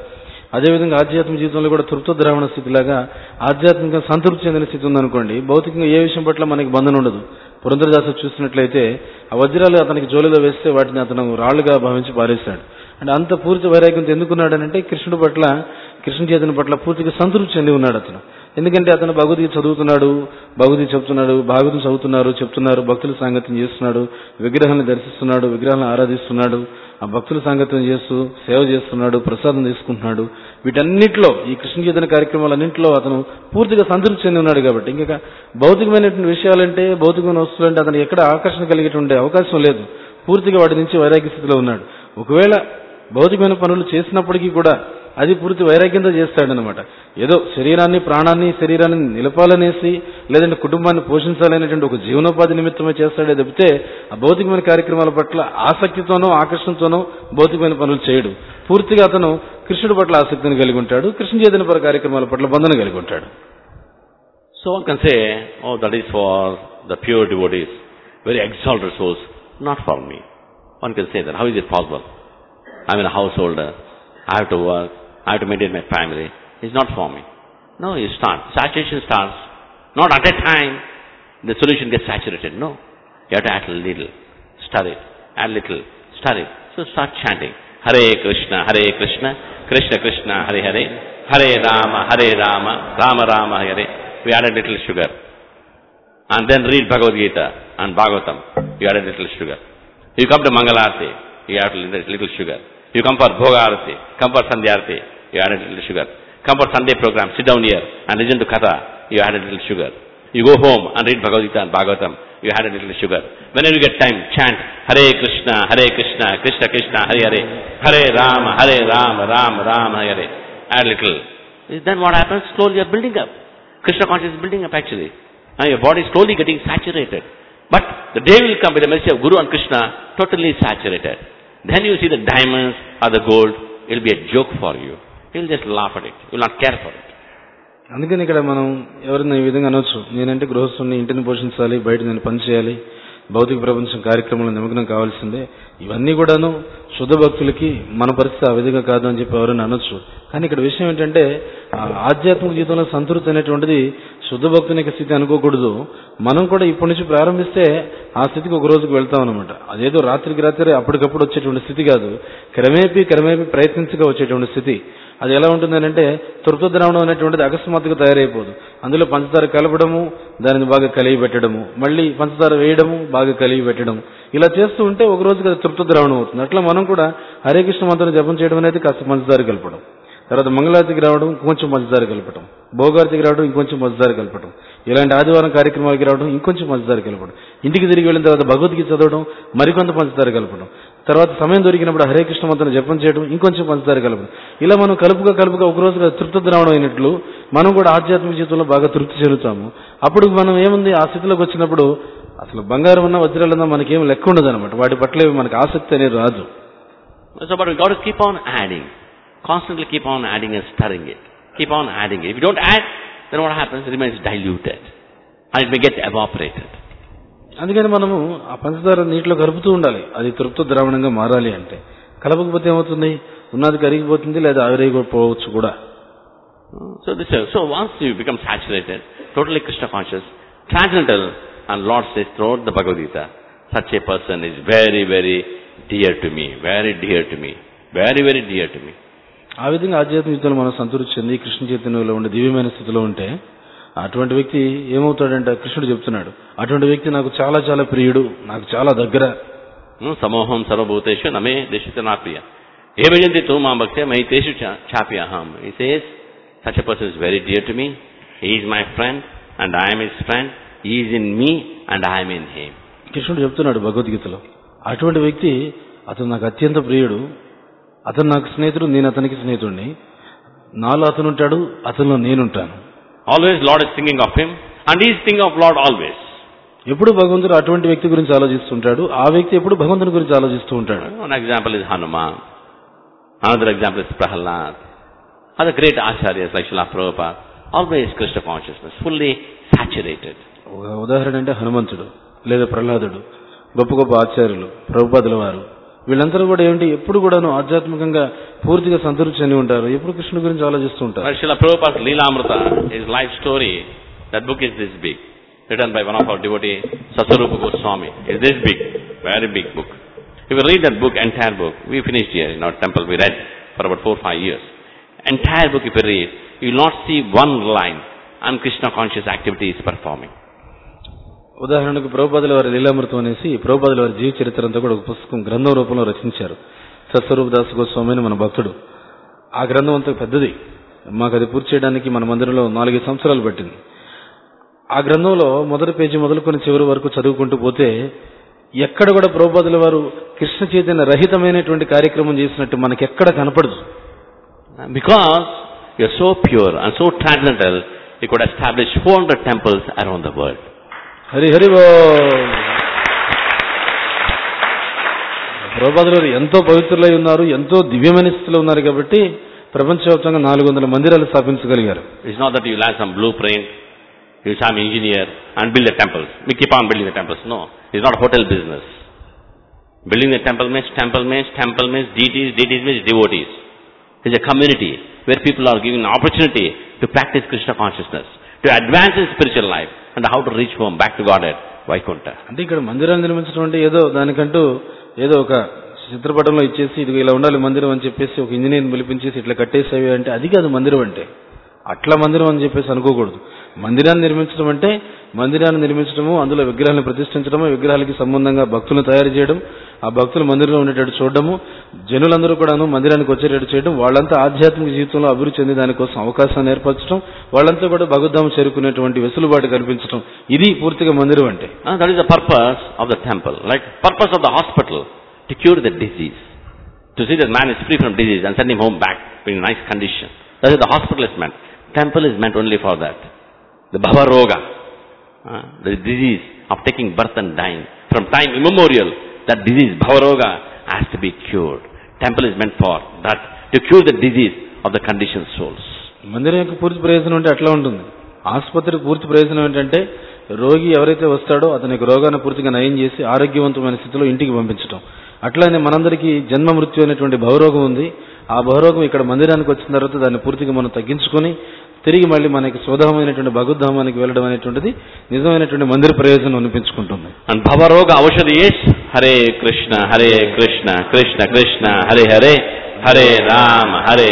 అదేవిధంగా ఆధ్యాత్మిక జీవితంలో కూడా తృప్తద్రావణ స్థితిలాగా ఆధ్యాత్మికంగా సంతృప్తి చెందిన స్థితి ఉందనుకోండి, భౌతికంగా ఏ విషయం పట్ల మనకి బంధన ఉండదు. పురంధరదాసు చూసినట్లయితే ఆ వజ్రాలు అతనికి జోలిలో వేస్తే వాటిని అతను రాళ్లుగా భావించి పారేశాడు. అంటే అంత పూర్తి వైరాగ్యంతో ఎందుకున్నాడనంటే కృష్ణ చైతన్యం పట్ల పూర్తిగా సంతృప్తి చెంది ఉన్నాడు అతను. ఎందుకంటే అతను భగవద్గీత చదువుతున్నాడు, భగవద్గీత చెప్తున్నాడు, భాగవతం చెప్తున్నారు, భక్తుల సాంగత్యం చేస్తున్నాడు, విగ్రహాలను దర్శిస్తున్నాడు, విగ్రహాలను ఆరాధిస్తున్నాడు, ఆ భక్తుల సాంగత్యం చేస్తూ సేవ చేస్తున్నాడు, ప్రసాదం తీసుకుంటున్నాడు. వీటన్నిటిలో ఈ కృష్ణ చైతన్య కార్యక్రమాలన్నింటిలో అతను పూర్తిగా సంతృప్తి చెంది ఉన్నాడు. కాబట్టి ఇంకా భౌతికమైనటువంటి విషయాలంటే, భౌతికమైన వస్తువులంటే అతనికి ఎక్కడ ఆకర్షణ కలిగేటువంటి అవకాశం లేదు. పూర్తిగా వాటి నుంచి వైరాగ్య స్థితిలో ఉన్నాడు. ఒకవేళ భౌతికమైన పనులు చేసినప్పటికీ కూడా అది పూర్తి వైరాగ్యంతో చేస్తాడనమాట. ఏదో ప్రాణాన్ని శరీరాన్ని నిలపాలనేసి, లేదంటే కుటుంబాన్ని పోషించాలనేటువంటి ఒక జీవనోపాధి నిమిత్తమే చేస్తాడే తప్పితే ఆ భౌతికమైన కార్యక్రమాల పట్ల ఆసక్తితోనో ఆకర్షణతోనో భౌతికమైన పనులు చేయడు. పూర్తిగా అతను కృష్ణుడి పట్ల ఆసక్తిని కలిగి ఉంటాడు, కృష్ణ చైతన్య కార్యక్రమాల పట్ల బంధన కలిగి ఉంటాడు. So one can say, oh, that is for the pure devotees, very exalted souls, not for me. One can say that. How is it possible? I'm a householder, I have to work, I have to maintain my family. It's not for me. No, you start. Saturation starts. Not at a time the solution gets saturated. No. You have to add a little. Stir it. Add little. Stir it. So start chanting. Hare Krishna, Krishna Krishna, Hare Hare, Hare Rama, Rama Rama, Hare. We add a little sugar. And then read Bhagavad Gita and Bhagavatam. You add a little sugar. You come to Mangalarti. You add a little sugar. You come for Bhogarati, come for Sandhyarati, you add a little sugar. Come for Sunday program, sit down here and listen to Katha, you add a little sugar. You go home and read Bhagavad Gita and Bhagavatam, you add a little sugar. Whenever you get time, chant Hare Krishna, Krishna Krishna, Hare Hare, Hare Rama, Rama Rama, Hare. Add a little. Then what happens? Slowly you are building up. Krishna consciousness is building up actually. And your body is slowly getting saturated. But the day will come with the mercy of Guru and Krishna, totally saturated. Then you see the diamonds or the gold, it will be a joke for you. You will just laugh at it. You will not care for it. అందుకని ఇక్కడ మనం ఎవరైనా ఈ విధంగా అనొచ్చు, నేనంటే గృహస్థుని, ఇంటిని పోషించాలి, బయట నేను పని చేయాలి, భౌతిక ప్రపంచం కార్యక్రమంలో నిమగ్నం కావాల్సిందే. ఇవన్నీ కూడాను శుద్ధ భక్తులకి మన పరిస్థితి ఆ విధంగా కాదు అని చెప్పి ఎవరైనా అనొచ్చు. కానీ ఇక్కడ విషయం ఏంటంటే ఆధ్యాత్మిక జీవితంలో సంతృప్తి అనేటువంటిది శుద్ధ భక్తుని యొక్క స్థితి అనుకోకూడదు. మనం కూడా ఇప్పటి నుంచి ప్రారంభిస్తే ఆ స్థితికి ఒక రోజుకు వెళ్తాం అనమాట. అదేదో రాత్రికి రాత్రి అప్పటికప్పుడు వచ్చేటువంటి స్థితి కాదు, క్రమేపీ ప్రయత్నించగా వచ్చేటువంటి స్థితి. అది ఎలా ఉంటుందనంటే తృప్తద్రావణం అనేటువంటిది అకస్మాత్తుగా తయారైపోదు. అందులో పంచదార కలపడము, దానిని బాగా కలిగి పెట్టడము, మళ్ళీ పంచదార వేయడము, బాగా కలిగి పెట్టడము, ఇలా చేస్తూ ఉంటే ఒక రోజుకి అది తృప్తద్రావణం అవుతుంది. అట్లా మనం కూడా హరే కృష్ణ మంత్రం జపం చేయడం అనేది కాస్త పంచదార కలపడం, తర్వాత మంగళారతికి రావడం ఇంకొంచెం పంచదార కలపడం, భోగారతికి రావడం ఇంకొంచెం పంచదార కలపడం, ఇలాంటి ఆదివారం కార్యక్రమాలకి రావడం ఇంకొంచెం పంచదార కలపడం, ఇంటికి తిరిగి వెళ్ళిన తర్వాత భగవద్గీత చదవడం మరికొంత పంచదార కలపడం, తర్వాత సమయం దొరికినప్పుడు హరే కృష్ణ మంత్రం జపం చేయడం ఇంకొంచెం పంచదార కలపడం, ఇలా మనం కలుపుగా ఒక రోజు తృప్తద్రావణం అయినట్లు మనం కూడా ఆధ్యాత్మిక జీవితంలో బాగా తృప్తి చెందుతాము. అప్పుడు మనం ఏముంది, ఆ స్థితిలోకి వచ్చినప్పుడు అసలు బంగారం ఉన్న వజ్రాలన్నా మనకేం లెక్క ఉండదు అనమాట. వాటి పట్ల మనకు ఆసక్తి అనేది రాదు. So but we got to keep on adding. Constantly keep on adding and stirring it. Keep on adding it. If you don't add, then what happens? It remains diluted. And it may get evaporated. అందుకని మనము ఆ పంచదార నీటిలో కలుపుతూ ఉండాలి. అది తృప్త ద్రావణంగా మారాలి అంటే. కలపకపోతే ఏమవుతుంది? ఉన్నది కరిగిపోతుంది, లేదా ఆవిరైపోవచ్చు కూడా. So once you become saturated, totally Krishna conscious, transcendental, and Lord says throughout the Bhagavad Gita, such a person is very, very dear to me. Very dear to me. Very, very dear to me. ఆ విధంగా ఆధ్యాత్మిక జీవితంలో మనం సంతృప్తి చెంది కృష్ణ చైతన్యంలో ఉండే దివ్యమైన స్థితిలో ఉంటే అటువంటి వ్యక్తి ఏమవుతాడంటే కృష్ణుడు చెప్తున్నాడు, అటువంటి వ్యక్తి నాకు చాలా చాలా ప్రియుడు, నాకు చాలా దగ్గర. సమోహం సర్వభూతేషు నమే దేశితనా ప్రియ ఏ భజంతి తు మాం భక్తే మయి తేషు చాప్యహం. He says such a person is very dear to me. He is my friend and I am his friend. He is in me and I am in him. కృష్ణుడు చెప్తున్నాడు భగవద్గీతలో, అటువంటి వ్యక్తి అతను నాకు అత్యంత ప్రియుడు, అతను నాకు స్నేహితుడు, నేను అతనికి స్నేహితుడిని, నాలో అతను ఉంటాడు, అతనిలో నేనుంటాను. Always Lord is thinking of him and he is thinking of Lord always. ఎప్పుడు భగవంతుడు అటువంటి వ్యక్తి గురించి ఆలోచిస్తుంటాడు, ఆ వ్యక్తి ఎప్పుడు భగవంతుని గురించి ఆలోచిస్తూ ఉంటాడు. One example is Hanuman. Another example is Prahalad. Other great acharyas like Srila Prabhupada, always Krishna consciousness, fully saturated. ఉదాహరణ అంటే హనుమంతుడు లేదా ప్రహ్లాదుడు, గొప్ప గొప్ప ఆచార్యులు, ప్రభుపాదుల వారు, వీళ్ళందరూ కూడా ఏంటి ఎప్పుడు కూడాను ఆధ్యాత్మికంగా పూర్తిగా సంతృప్తి చెంది ఉంటారు, ఎప్పుడు కృష్ణుడి గురించి ఆలోచిస్తూ ఉంటారు. Srila Prabhupada's Leelamrita, his life story, that book is this big, written by one of our devotee, Sasarupa Goswami. It's this big, very big book. If you read that book, entire book, we finished here in our temple, we read for about 4-5 years. Entire book if you read, you will not see one line on Krishna conscious activity is performing. ఉదాహరణకు ప్రభుపాదుల వారి లీలామృతం అనేసి ప్రభుపాదుల వారి జీవిత చరిత్ర అంతా కూడా ఒక పుస్తకం గ్రంథం రూపంలో రచించారు. సత్స్వరూప్ దాస్ గోస్వామి అని మన భక్తుడు. ఆ గ్రంథం అంతా పెద్దది, మాకు అది పూర్తి చేయడానికి మన మందిరంలో 4 సంవత్సరాలు పట్టింది. ఆ గ్రంథంలో మొదటి పేజీ మొదలుకొని చివరి వరకు చదువుకుంటూ పోతే ఎక్కడ కూడా ప్రభుపాదుల వారు కృష్ణ చైతన్య రహితమైనటువంటి కార్యక్రమం చేసినట్టు మనకి ఎక్కడ కనపడదు. Because you are so pure and so transcendental, you could establish 400 temples around the world. Hari Hari బో. ప్రభుపాదుల వారు ఎంతో పవిత్రులై ఉన్నారు, ఎంతో దివ్యమైన స్థితిలో ఉన్నారు కాబట్టి ప్రపంచవ్యాప్తంగా 400 మందిరాలు స్థాపించగలిగారు. It's not that you have some blueprint, you some engineer and build the temples. We keep on building the temples. No, it's not hotel business. Building the temple means deities means devotees. It's a community where people are given an opportunity to practice Krishna consciousness, to advance in spiritual life and how to reach home, back to Godhead, Vaikuntha. అంటే ఇక్కడ మందిరాలు నిర్మించడం అంటే ఏదో దానికంటూ ఏదో ఒక చిత్రపటంలో ఇచ్చేసి ఇది ఇలా ఉండాలి మందిరం అని చెప్పేసి ఒక ఇంజనీర్ని పిలిపించేసి ఇట్లా కట్టేసేవి అంటే అది కాదు మందిరం అంటే. అట్లా మందిరం అని చెప్పేసి అనుకోకూడదు. మందిరాన్ని నిర్మించడము, అందులో విగ్రహాలను ప్రతిష్ఠించడము, విగ్రహాలకి సంబంధంగా భక్తులను తయారు చేయడం, ఆ భక్తులు మందిరంలో ఉండేటట్టు చూడడము, జనులందరూ కూడాను మందిరానికి వచ్చేటట్టు చేయడం, వాళ్ళంతా ఆధ్యాత్మిక జీవితంలో అభివృద్ధి చెంది దానికోసం అవకాశాన్ని ఏర్పరచడం, వాళ్ళంతా కూడా భగవద్ధామం చేరుకునేటువంటి వెసులుబాటు కల్పించడం, ఇది పూర్తిగా మందిరం అంటే. That is the purpose of the temple, like purpose of the hospital, to cure the disease, to see that man is free from disease and send him home back in nice condition. That is the hospital is meant. Temple is meant only for that. The bhava roga, the disease of taking birth and dying, from time immemorial, that disease, bhava roga, has to be cured. Temple is meant for that, to cure the disease of the conditioned souls. మందిరం యొక్క పూర్తి ప్రయోజనం అంటే అట్లా ఉంటుంది. ఆసుపత్రి పూర్తి ప్రయోజనం ఏంటంటే రోగి ఎవరైతే వస్తాడో అతనికి రోగాన్ని పూర్తిగా నయం చేసి ఆరోగ్యవంతమైన స్థితిలో ఇంటికి పంపించడం. అట్లానే మనందరికీ జన్మ మృత్యు అనేటువంటి భవరోగం ఉంది. ఆ భవరోగం ఇక్కడ మందిరానికి వచ్చిన తర్వాత దాన్ని పూర్తిగా మనం తగ్గించుకొని తిరిగి మళ్ళీ మనకి స్వధామైనటువంటి భగవద్ధామానికి వెళ్ళడం అనేటువంటిది నిజమైనటువంటి మందిర ప్రయోజనం అనిపించుకుంటుంది. అండ్ భవరోగ ఔషధి ఇస్ హరే కృష్ణ కృష్ణ కృష్ణ హరే హరే, హరే రామ్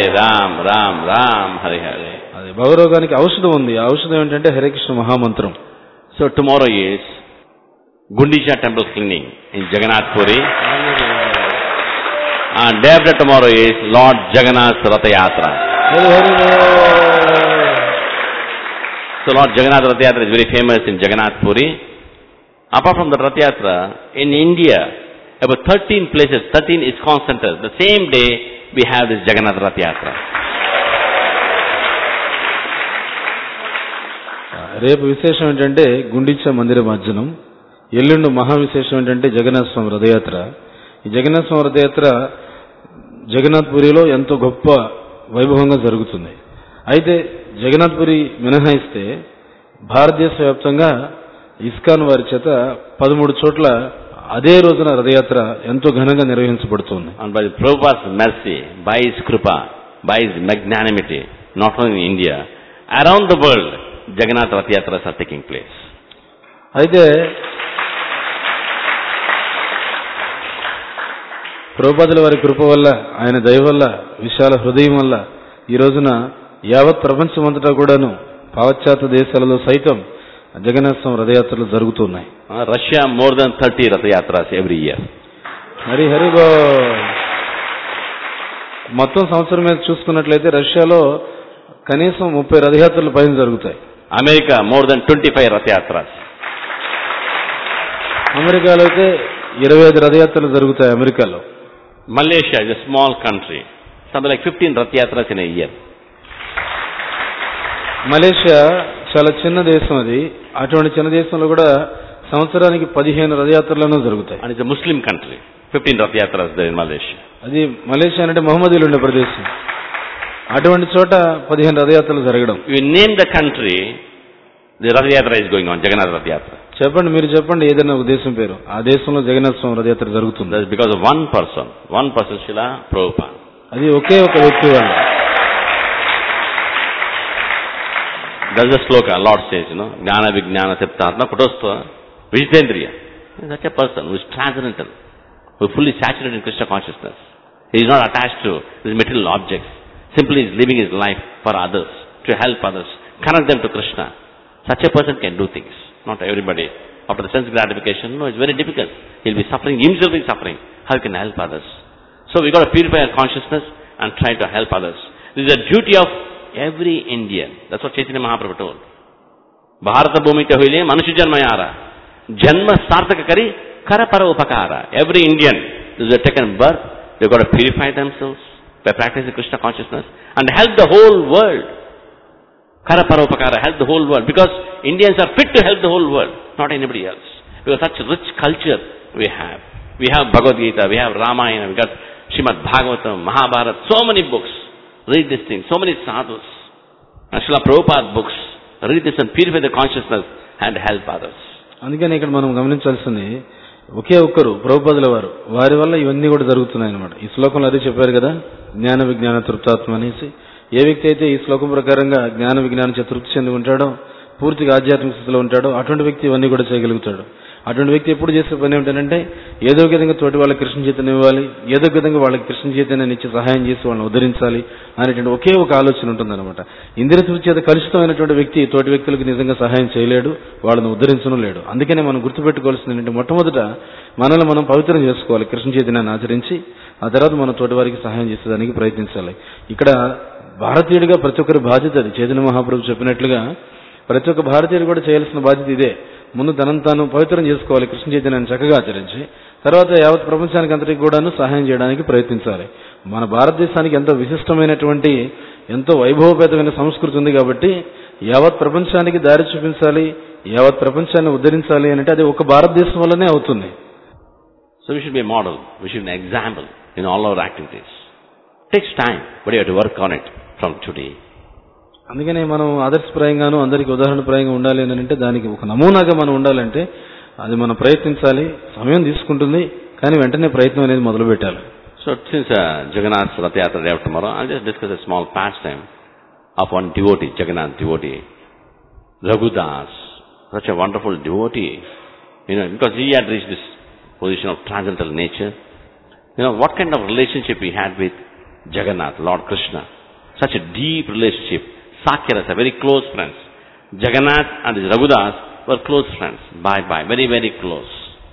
రామ్ రామ్ హరే హరే. అది భవరోగానికి ఔషధం ఉంది. ఆ ఔషధం ఏంటంటే హరే కృష్ణ మహామంత్రం. So tomorrow is Gundicha temple cleaning in Jagannath Puri. And day after tomorrow is Lord Jagannath's Ratha Yatra. So Lord Jagannath's Ratha Yatra is very famous in Jagannath Puri. Apart from the Ratha Yatra, in India, about 13 places, 13 ISKCON centers, the same day we have this Jagannath Ratha Yatra. రేపు విశేషం ఏంటంటే గుండీచా మందిర మజ్జనం, ఎల్లుండి మహా విశేషం ఏంటంటే జగన్నాథ స్వామి రథయాత్ర. ఈ జగన్నాథ స్వామి రథయాత్ర జగన్నాథ్ పురిలో ఎంతో గొప్ప వైభవంగా జరుగుతుంది. అయితే జగన్నాథ్ పురి మినహాయిస్తే భారతదేశ వ్యాప్తంగా ఇస్కాన్ వారి చేత 13 చోట్ల అదే రోజున రథయాత్ర ఎంతో ఘనంగా నిర్వహించబడుతుంది. And by Prabhupada's mercy, by his krupa, by his magnanimity, not only in India, around the world, Jagannath Rath Yatras are taking place. అయితే ప్రభుపాదుల వారి కృప వల్ల, ఆయన దయ వల్ల, విశాల హృదయం వల్ల ఈ రోజున యావత్ ప్రపంచమంతటా కూడాను పాశ్చాత్య దేశాలలో సైతం జగన్నాథ స్వామి రథయాత్రలు జరుగుతున్నాయి. Russia more than 30 rathyatras every year. Hari Hari Bol. మొత్తం సంవత్సరం మీద చూసుకున్నట్లయితే రష్యాలో కనీసం 30 రథయాత్రలు పైన జరుగుతాయి. America more than 25 rathyatras. అమెరికాలో అయితే 25 రథయాత్రలు జరుగుతాయి అమెరికాలో. Malaysia is a small country, something like 15 rathyatras in a year. Malaysia చాలా చిన్న దేశం, అది అటువంటి చిన్న దేశంలో కూడా సంవత్సరానికి 15 రథయాత్రలను జరుగుతాయి. And it's a Muslim country, 15 rathyatras there in Malaysia. అది మలేషియా అంటే మహమ్మదీయులు ఉండే ప్రదేశం. అటువంటి చోట 15 రథయాత్రలు జరగడం. You name the country, The Rath Yatra is going on, Jagannath Rath Yatra. చెప్పండి, మీరు చెప్పండి ఏదైనా ఒక దేశం పేరు. ఆ దేశంలో జగన్నాథ స్వామి రథయాత్ర జరుగుతుంది. That's because of one person, Srila Prabhupada. అది ఒకే ఒక వ్యక్తి వల్ల. That's the sloka, Lord says, Jnana Vijnana Saptatma Kutostva Vijitendriya. Such a person who is transcendental, who is fully saturated in Krishna consciousness. He is not attached to these material objects. Simply is living his life for others, to help others, connect them to Krishna. Such a person can do things. Not everybody. After the sense gratification, no, it's very difficult. He'll be suffering, himself is suffering. How can he help others? So we got to purify our consciousness and try to help others. This is a duty of every Indian. That's what Chaitanya Mahaprabhu told. Bharata bhumi te hoile manusya janma yara. Janma sarthaka kari kara para upakara. Every Indian, those who have taken birth, they've got to purify themselves by practicing Krishna consciousness and help the whole world. Kara para upakara, help the whole world. Because Indians are fit to help the whole world, not anybody else. Because such rich culture we have. We have Bhagavad Gita, we have Ramayana, we got Srimad Bhagavatam, Mahabharata, so many books. Read these things, so many sadhus. And Srila Prabhupada books. Read this and purify the consciousness and help others. అందుకని ఇక్కడ మనం గమనించాల్సింది ఒకే ఒక్కరు ప్రభుపాదుల వారు, వారి వల్ల ఇవన్నీ కూడా జరుగుతున్నాయి అన్నమాట. ఈ శ్లోకంలో అదే చెప్పారు కదా, జ్ఞాన విజ్ఞాన తృప్తాత్మ అనేసి. ఏ వ్యక్తి అయితే ఈ శ్లోకం ప్రకారంగా జ్ఞాన విజ్ఞాన తృప్తి చెంది ఉంటాడో, పూర్తిగా ఆధ్యాత్మిక స్థితిలో ఉంటాడో, అటువంటి వ్యక్తి ఇవన్నీ కూడా చేయగలుగుతాడు. అటువంటి వ్యక్తి ఎప్పుడు చేసే పని ఏమిటంటే, ఏదో ఒక విధంగా తోటి వాళ్ళకి కృష్ణ చైతన్యం ఇవ్వాలి, ఏదో ఒక విధంగా వాళ్ళకి కృష్ణ చైతన్యాన్ని ఇచ్చి సహాయం చేసి వాళ్ళని ఉద్ధరించాలి అనేటువంటి ఒకే ఒక ఆలోచన ఉంటుందన్నమాట. ఇంద్రియ తృప్తి చేత కలుషితమైనటువంటి వ్యక్తి తోటి వ్యక్తులకు నిజంగా సహాయం చేయలేడు, వాళ్ళని ఉద్ధరించడం లేడు. అందుకనే మనం గుర్తుపెట్టుకోవాల్సింది ఏంటంటే, మొట్టమొదట మనల్ని మనం పవిత్రం చేసుకోవాలి కృష్ణ చైతన్యాన్ని ఆచరించి. ఆ తర్వాత మన తోటి వారికి సహాయం చేసేదానికి ప్రయత్నించాలి. ఇక్కడ భారతీయుడిగా ప్రతి ఒక్కరి బాధ్యత అది. చైతన్య మహాప్రభు చెప్పినట్లుగా ప్రతి ఒక్క భారతీయుడు కూడా చేయాల్సిన బాధ్యత ఇదే. ముందు తనను తాను పవిత్రం చేసుకోవాలి, కృష్ణ చైతన్యాన్ని చక్కగా ఆచరించి, తర్వాత యావత్ ప్రపంచానికి అంతటికి కూడాను సహాయం చేయడానికి ప్రయత్నించాలి. మన భారతదేశానికి ఎంతో విశిష్టమైనటువంటి, ఎంతో వైభవపేతమైన సంస్కృతి ఉంది కాబట్టి యావత్ ప్రపంచానికి దారి చూపించాలి, యావత్ ప్రపంచాన్ని ఉద్ధరించాలి అంటే అది ఒక భారతదేశం వల్లనే అవుతుంది. So we should be a model, we should be an example in all our activities. It takes time, but you have to work on it from today. అందుకనే మనం ఆదర్శప్రాయంగాను అందరికి ఉదాహరణప్రాయంగా ఉండాలి అని అంటే, దానికి ఒక నమూనాగా మనం ఉండాలంటే అది మనం ప్రయత్నించాలి. సమయం తీసుకుంటుంది, కానీ వెంటనే ప్రయత్నం అనేది మొదలు పెట్టాలి. So since Jagannath Rath Yatra day of tomorrow, I'll just discuss a small pastime of one devotee, Jagannath devotee, Raghudas, such a wonderful devotee. Because he had reached this position of transcendental nature. What kind of relationship he had with Jagannath, Lord Krishna. Such a deep relationship. Sakyarasa, very close friends. Jagannath and his Raghudas were close friends. Bye, very, very close.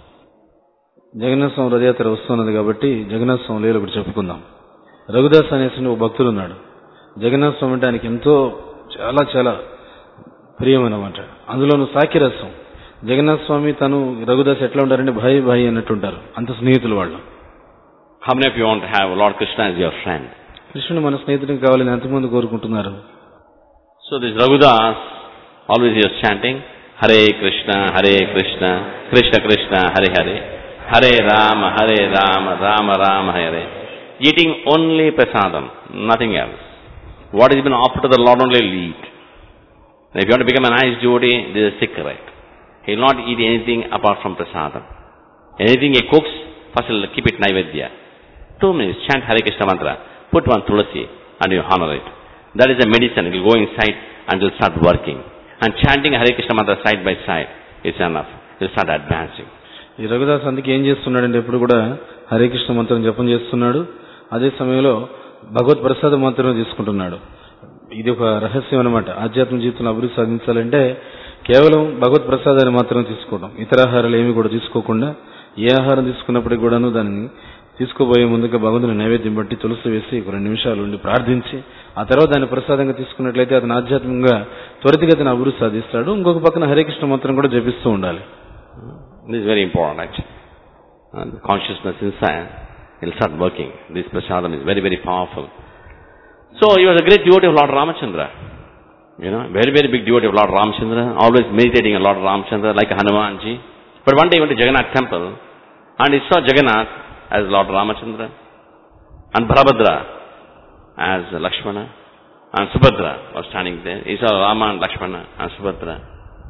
Jagannath స్వామి రథయాత్ర వస్తున్నది కాబట్టి జగన్నాథ స్వామి లీల ఒకటి చెప్పుకుందాం. రఘుదాస్ అనేసి ఒక భక్తుడు ఉన్నాడు. జగన్నాథ స్వామి అంటే ఆయనకి ఎంతో చాలా చాలా ప్రియమన్నమాట. అందులోనూ సాక్యరసం. జగన్నాథ స్వామి తను రఘుదాస్ ఎట్లా ఉంటారంటే భాయి అన్నట్టుంటారు, అంత స్నేహితులు వాళ్ళు. How many of you want to have Lord Krishna as your friend? కృష్ణుడు మన స్నేహితుడికి కావాలని ఎంతమంది కోరుకుంటున్నారు? So this Raghudas always he was chanting Hare Krishna, Krishna Krishna, Hare Hare, Hare Rama, Rama Rama, Hare. Eating only prasadam, nothing else. What has been offered to the Lord only will eat. If you want to become a nice devotee, this is secret. He will not eat anything apart from prasadam. Anything he cooks, first he will keep it naivedya. 2 minutes, chant Hare Krishna mantra, put one tulasi and you honor it. That is a medicine. It will go inside and it will start working. And chanting Hare Krishna mantra side by side is enough. It will start advancing. ఈ రఘుదాస్ అందుకే ఏం చేస్తున్నాడంటే ఎప్పుడు కూడా హరే కృష్ణ మంత్రం జపం చేస్తున్నాడు. అదే సమయంలో భగవత్ ప్రసాద మంత్రం తీసుకుంటున్నాడు. ఇది ఒక రహస్యం అన్నమాట. ఆధ్యాత్మిక జీవితంలో అభివృద్ధి సాధించాలంటే కేవలం భగవత్ ప్రసాదాన్ని మాత్రం తీసుకోవడం, ఇతర ఆహారాలు ఏమి కూడా తీసుకోకుండా, ఏ ఆహారం తీసుకున్నప్పటికీ కూడాను దాన్ని తీసుకోబోయే ముందుగా భగవంతుని నైవేద్యం బట్టి తులసి వేసి 2 నిమిషాలు ఉండి ప్రార్థించి ఆ తర్వాత దాన్ని ప్రసాదంగా తీసుకున్నట్లయితే అతను ఆధ్యాత్మికంగా త్వరితగతిన అభివృద్ధి సాధిస్తాడు. ఇంకొక పక్కన హరే కృష్ణ మంత్రం కూడా జపిస్తూ ఉండాలి. This is very important actually. The consciousness inside will start working. This prasadam is very, very powerful. So he was a great devotee of Lord Ramachandra. Very, very big devotee of Lord Ramachandra, always meditating on Lord Ramachandra like Hanumanji. But one day he went to Jagannath temple and he saw Jagannath as Lord Ramachandra and Balabhadra as Lakshmana and Subhadra was standing there. He saw Rama and Lakshmana and Subhadra.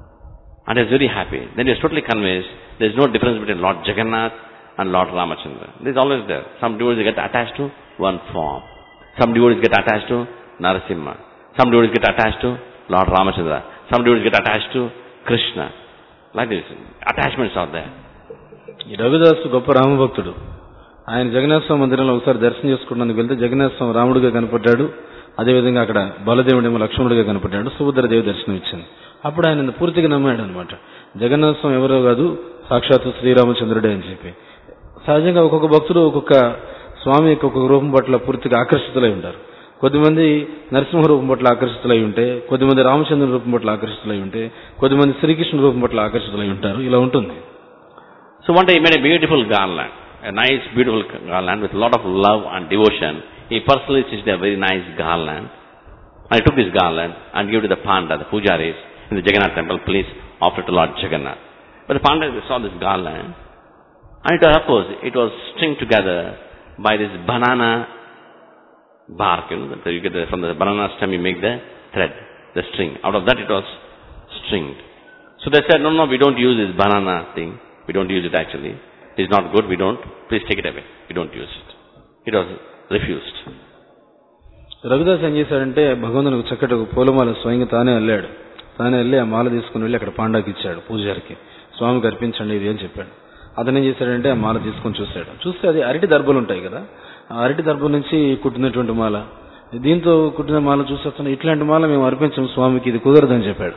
And he was very happy. Then he was totally convinced there is no difference between Lord Jagannath and Lord Ramachandra. This is always there. Some devotees get attached to one form. Some devotees get attached to Narasimha. Some devotees get attached to Lord Ramachandra. Some devotees get attached to Krishna. Like this. Attachments are there. ఈ రఘుదాసు గొప్ప రామభక్తుడు. ఆయన జగన్నాథ స్వామి మందిరంలో ఒకసారి దర్శనం చేసుకోవడానికి వెళ్తే జగన్నాథ స్వామి రాముడిగా కనపడ్డాడు. అదేవిధంగా అక్కడ బలదేవుడేమో లక్ష్మణుడిగా కనపడ్డాడు. సుభద్రదేవి దర్శనం ఇచ్చింది. అప్పుడు ఆయన పూర్తిగా నమ్మాడు అనమాట. జగన్నాథ స్వామి ఎవరో కాదు, సాక్షాత్తు శ్రీరామచంద్రుడే అని చెప్పి. సహజంగా ఒక్కొక్క భక్తుడు ఒక్కొక్క స్వామి యొక్క ఒక్కొక్క రూపం పట్ల పూర్తిగా ఆకర్షితులై ఉంటారు. కొద్దిమంది నరసింహ రూపం పట్ల ఆకర్షితులై ఉంటే, కొద్దిమంది రామచంద్రుని రూపం పట్ల ఆకర్షితులై ఉంటే, కొద్దిమంది శ్రీకృష్ణ రూపం పట్ల ఆకర్షితులై ఉంటారు. ఇలా ఉంటుంది. So one day he made a beautiful garland, a nice beautiful garland with a lot of love and devotion. He personally stitched a very nice garland. And he took this garland and gave it to the Panda, the pujaris in the Jagannath temple. Please offer it to Lord Jagannath. But the Panda saw this garland, and it was, of course, it was stringed together by this banana bark. You get from the banana stem, you make the thread, the string. Out of that it was stringed. So they said, no, we don't use this banana thing. We don't use it actually. It is not good. We don't. Please take it away. We don't use it. It was refused. Raghudas ఏం చేశాడంటే భగవంతునికి చక్కటి పూలమాల స్వయంగా తానే అల్లాడు. తానే వెళ్ళి ఆ మాల తీసుకుని వెళ్ళి అక్కడ పాండాకి ఇచ్చాడు. పూజారికి స్వామికి అర్పించండి ఇది అని చెప్పాడు. అతను ఏం చేశాడంటే ఆ మాల తీసుకొని చూశాడు. చూస్తే అది అరటి దర్భలు ఉంటాయి కదా, ఆ అరటి దర్భల నుంచి కుట్టినటువంటి మాల. దీంతో కుట్టిన మాల చూసి అతను ఇట్లాంటి మాల మేము అర్పించాం స్వామికి, ఇది కుదరదని చెప్పాడు.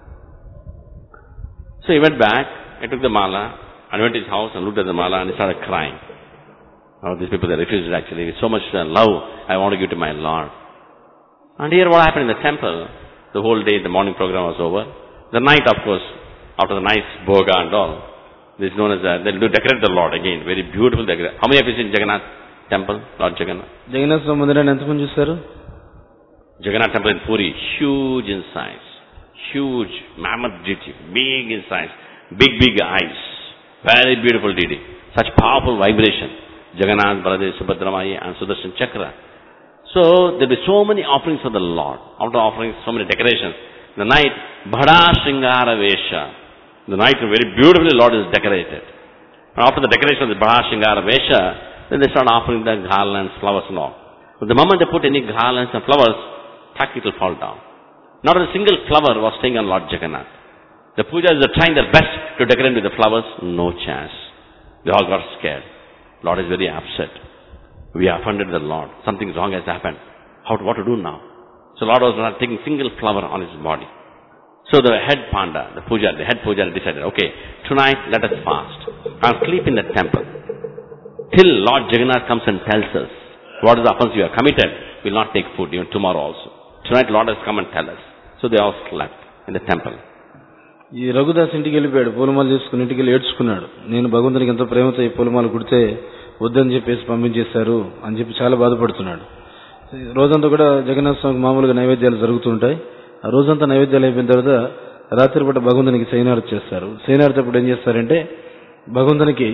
So he went back. I took the mala and went to his house and looked at the mala and he started crying. Oh, these people, they refused it actually. With so much love, I want to give to my Lord. And here what happened in the temple, the whole day, the morning program was over. The night, of course, after the nice bhoga and all, this is known as, they'll do decorate the Lord again. Very beautiful decorate. How many of you seen Jagannath temple, Lord Jagannath? Jagannath Swami Mandiranni ఎంతమంది చూశారు? Jagannath temple in Puri, huge in size. Huge, mammoth deity, big in size. Big eyes. Very beautiful deity. Such powerful vibration. Jagannath, Baladev, Subhadramai and Sudarshan Chakra. So, there will be so many offerings for the Lord. After offerings, so many decorations. The night, Bhada Shringara Vesha. The night, very beautifully, Lord is decorated. And after the decoration of the Bhada Shringara Vesha, then they start offering the garlands, flowers and all. But the moment they put any garlands and flowers, tack, it will fall down. Not a single flower was staying on Lord Jagannath. The pujas are trying their best to decorate with the flowers. No chance. They all got scared. Lord is very upset. We offended the Lord. Something wrong has happened. What to do now? So Lord was not taking single flower on his body. So the head panda, the head puja decided, okay, tonight let us fast and sleep in the temple. Till Lord Jagannath comes and tells us what is the offense we have committed, we will not take food even tomorrow also. Tonight Lord has come and tell us. So they all slept in the temple. ఈ రఘుదాస్ ఇంటికి వెళ్ళిపోయాడు. పూలమాల తీసుకుని ఇంటికి వెళ్ళి ఏడ్చుకున్నాడు. నేను భగవంతునికి ఎంతో ప్రేమతో ఈ పూలమాల కుడితే వద్దని చెప్పేసి పంపించేశారు అని చెప్పి చాలా బాధపడుతున్నాడు. రోజంతా కూడా జగన్నాథ స్వామికి మామూలుగా నైవేద్యాలు జరుగుతుంటాయి. ఆ రోజంతా నైవేద్యాలు అయిపోయిన తర్వాత రాత్రిపూట భగవంతునికి శయనార్తి చేస్తారు. శయనార్తి అప్పుడు ఏం చేస్తారంటే భగవంతునికి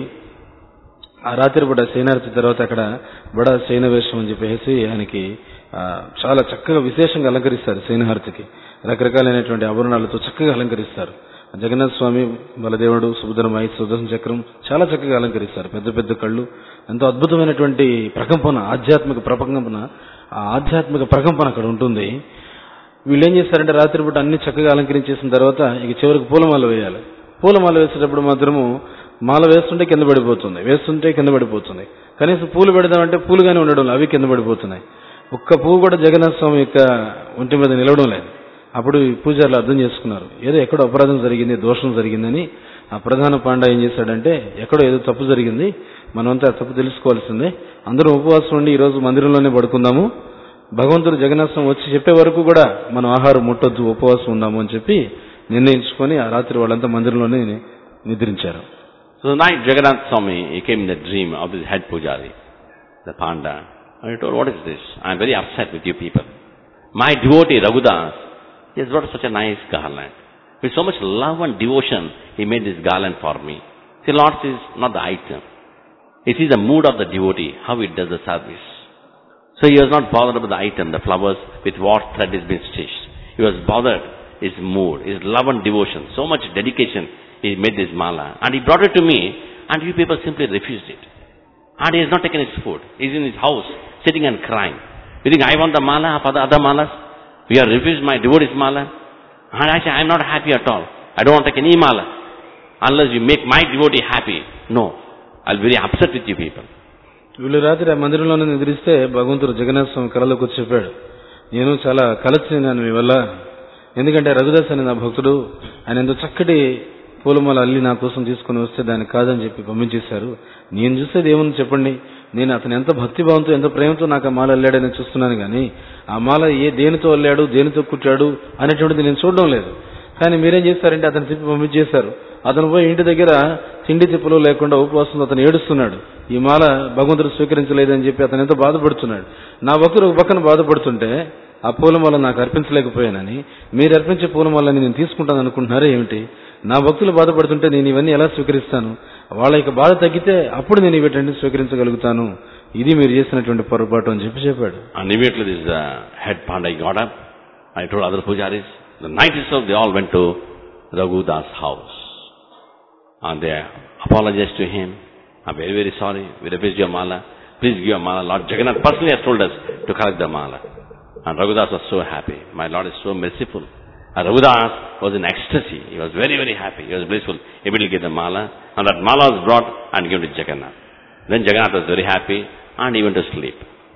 ఆ రాత్రిపూట శయనార్తి తర్వాత అక్కడ బడా శయన వేషం అని చెప్పేసి ఆయనకి చాలా చక్కగా విశేషంగా అలంకరిస్తారు. శయనహారతికి రకరకాలైనటువంటి ఆభరణాలతో చక్కగా అలంకరిస్తారు. జగన్నాథ స్వామి, బలదేవుడు, సుభద్రమాయి, సుదర్శన చక్రం చాలా చక్కగా అలంకరిస్తారు. పెద్ద పెద్ద కళ్ళు, ఎంతో అద్భుతమైనటువంటి ప్రకంపన, ఆధ్యాత్మిక ప్రకంపన అక్కడ ఉంటుంది. వీళ్ళు ఏం చేస్తారంటే రాత్రిపూట అన్ని చక్కగా అలంకరించేసిన తర్వాత ఇక చివరికి పూలమాల వేయాలి. పూలమాల వేసేటప్పుడు మాత్రము మాల వేస్తుంటే కింద పడిపోతుంది. కనీసం పూలు పెడదామంటే పూలుగానే ఉండడం, అవి కింద పడిపోతున్నాయి. ఒక్క పువ్వు కూడా జగన్నాథ స్వామి యొక్క ఒంటి మీద నిలవడం లేదు. అప్పుడు పూజారులు అర్థం చేసుకున్నారు, ఏదో ఎక్కడో అపరాధం జరిగింది, దోషం జరిగిందని. ఆ ప్రధాన పాండా ఏం చేశాడంటే ఎక్కడో ఏదో తప్పు జరిగింది, మనమంతా తప్పు తెలుసుకోవాల్సిందే, అందరూ ఉపవాసం ఉండి ఈరోజు మందిరంలోనే పడుకుందాము, భగవంతుడు జగన్నాథ స్వామి వచ్చి చెప్పే వరకు కూడా మనం ఆహారం ముట్టొద్దు, ఉపవాసం ఉందాము అని చెప్పి నిర్ణయించుకొని ఆ రాత్రి వాళ్ళంతా మందిరంలోనే నిద్రించారు. So the night Jagannath Swami, he came in the dream of his head pujari, the panda, and he told, what is this? I am very upset with you people. My devotee Raghudas, he has brought such a nice garland. With so much love and devotion, he made this garland for me. See, Lord is not the item. He sees the mood of the devotee, how it does the service. So he was not bothered about the item, the flowers, with what thread is being stitched. He was bothered his mood, his love and devotion, so much dedication, he made this mala. And he brought it to me, and you people simply refused it. And he has not taken his food. He is in his house, sitting and crying. You think I want the mala of other malas? You have refused my devotee's mala? And I say, I am not happy at all. I don't want to take any mala. Unless you make my devotee happy. No. I'll be very upset with you people. వీళ్ళు రాత్రి ఆ మందిరంలోనే నిద్రిస్తే భగవంతుడు జగన్నాథ స్వామి కళలోకి వచ్చి చెప్పాడు, నేను చాలా కలచినాను మీ వల్ల. ఎందుకంటే రఘుదాస్ అనే నా భక్తుడు, ఆయన ఎంతో చక్కటి పూలమాల అల్లి నా కోసం తీసుకుని వస్తే దాన్ని కాదని చెప్పి పంపించేశారు. నేను చూసేది ఏముంది చెప్పండి, నేను అతను ఎంత భక్తిభావంతో ఎంత ప్రేమతో నాకు ఆ మాల అల్లాడని చూస్తున్నాను కానీ ఆ మాల దేనితో అల్లాడు దేనితో కుట్టాడు అనేటువంటిది నేను చూడడం లేదు. కానీ మీరేం చేస్తారంటే అతను తిప్పి పంపించేశారు. అతను పోయి ఇంటి దగ్గర తిండి తిప్పలు లేకుండా ఉపవాసంతో అతను ఏడుస్తున్నాడు. ఈ మాల భగవంతుడు స్వీకరించలేదని చెప్పి అతను ఎంతో బాధపడుతున్నాడు. నా భక్తుడు ఒక పక్కన బాధపడుతుంటే ఆ పూలమాల నాకు అర్పించలేకపోయానని, మీరు అర్పించే పూలమాలని నేను తీసుకుంటాను అనుకుంటున్నారా ఏమిటి? నా భక్తులు బాధపడుతుంటే నేను ఇవన్నీ ఎలా స్వీకరిస్తాను? వాళ్ళ యొక్క బాధ తగ్గితే అప్పుడు నేను ఇవన్నీ స్వీకరించగలుగుతాను. ఇది మీరు చేసినటువంటి పొరపాటు అని చెప్పాడు. And immediately this head Pandai got up. I told other pujaris. The night itself they all went to Raghudas' house. And they apologized to him. I'm very, very sorry. We refused your mala. Please give your mala. Lord Jagannath personally has told us to collect the mala. And Raghudas was so happy. My Lord is so merciful. And Raghudas was in ecstasy. He was very, very happy. He was blissful. He will get the mala. And that mala was brought and given to Jagannath. Then Jagannath was very happy and he went to sleep.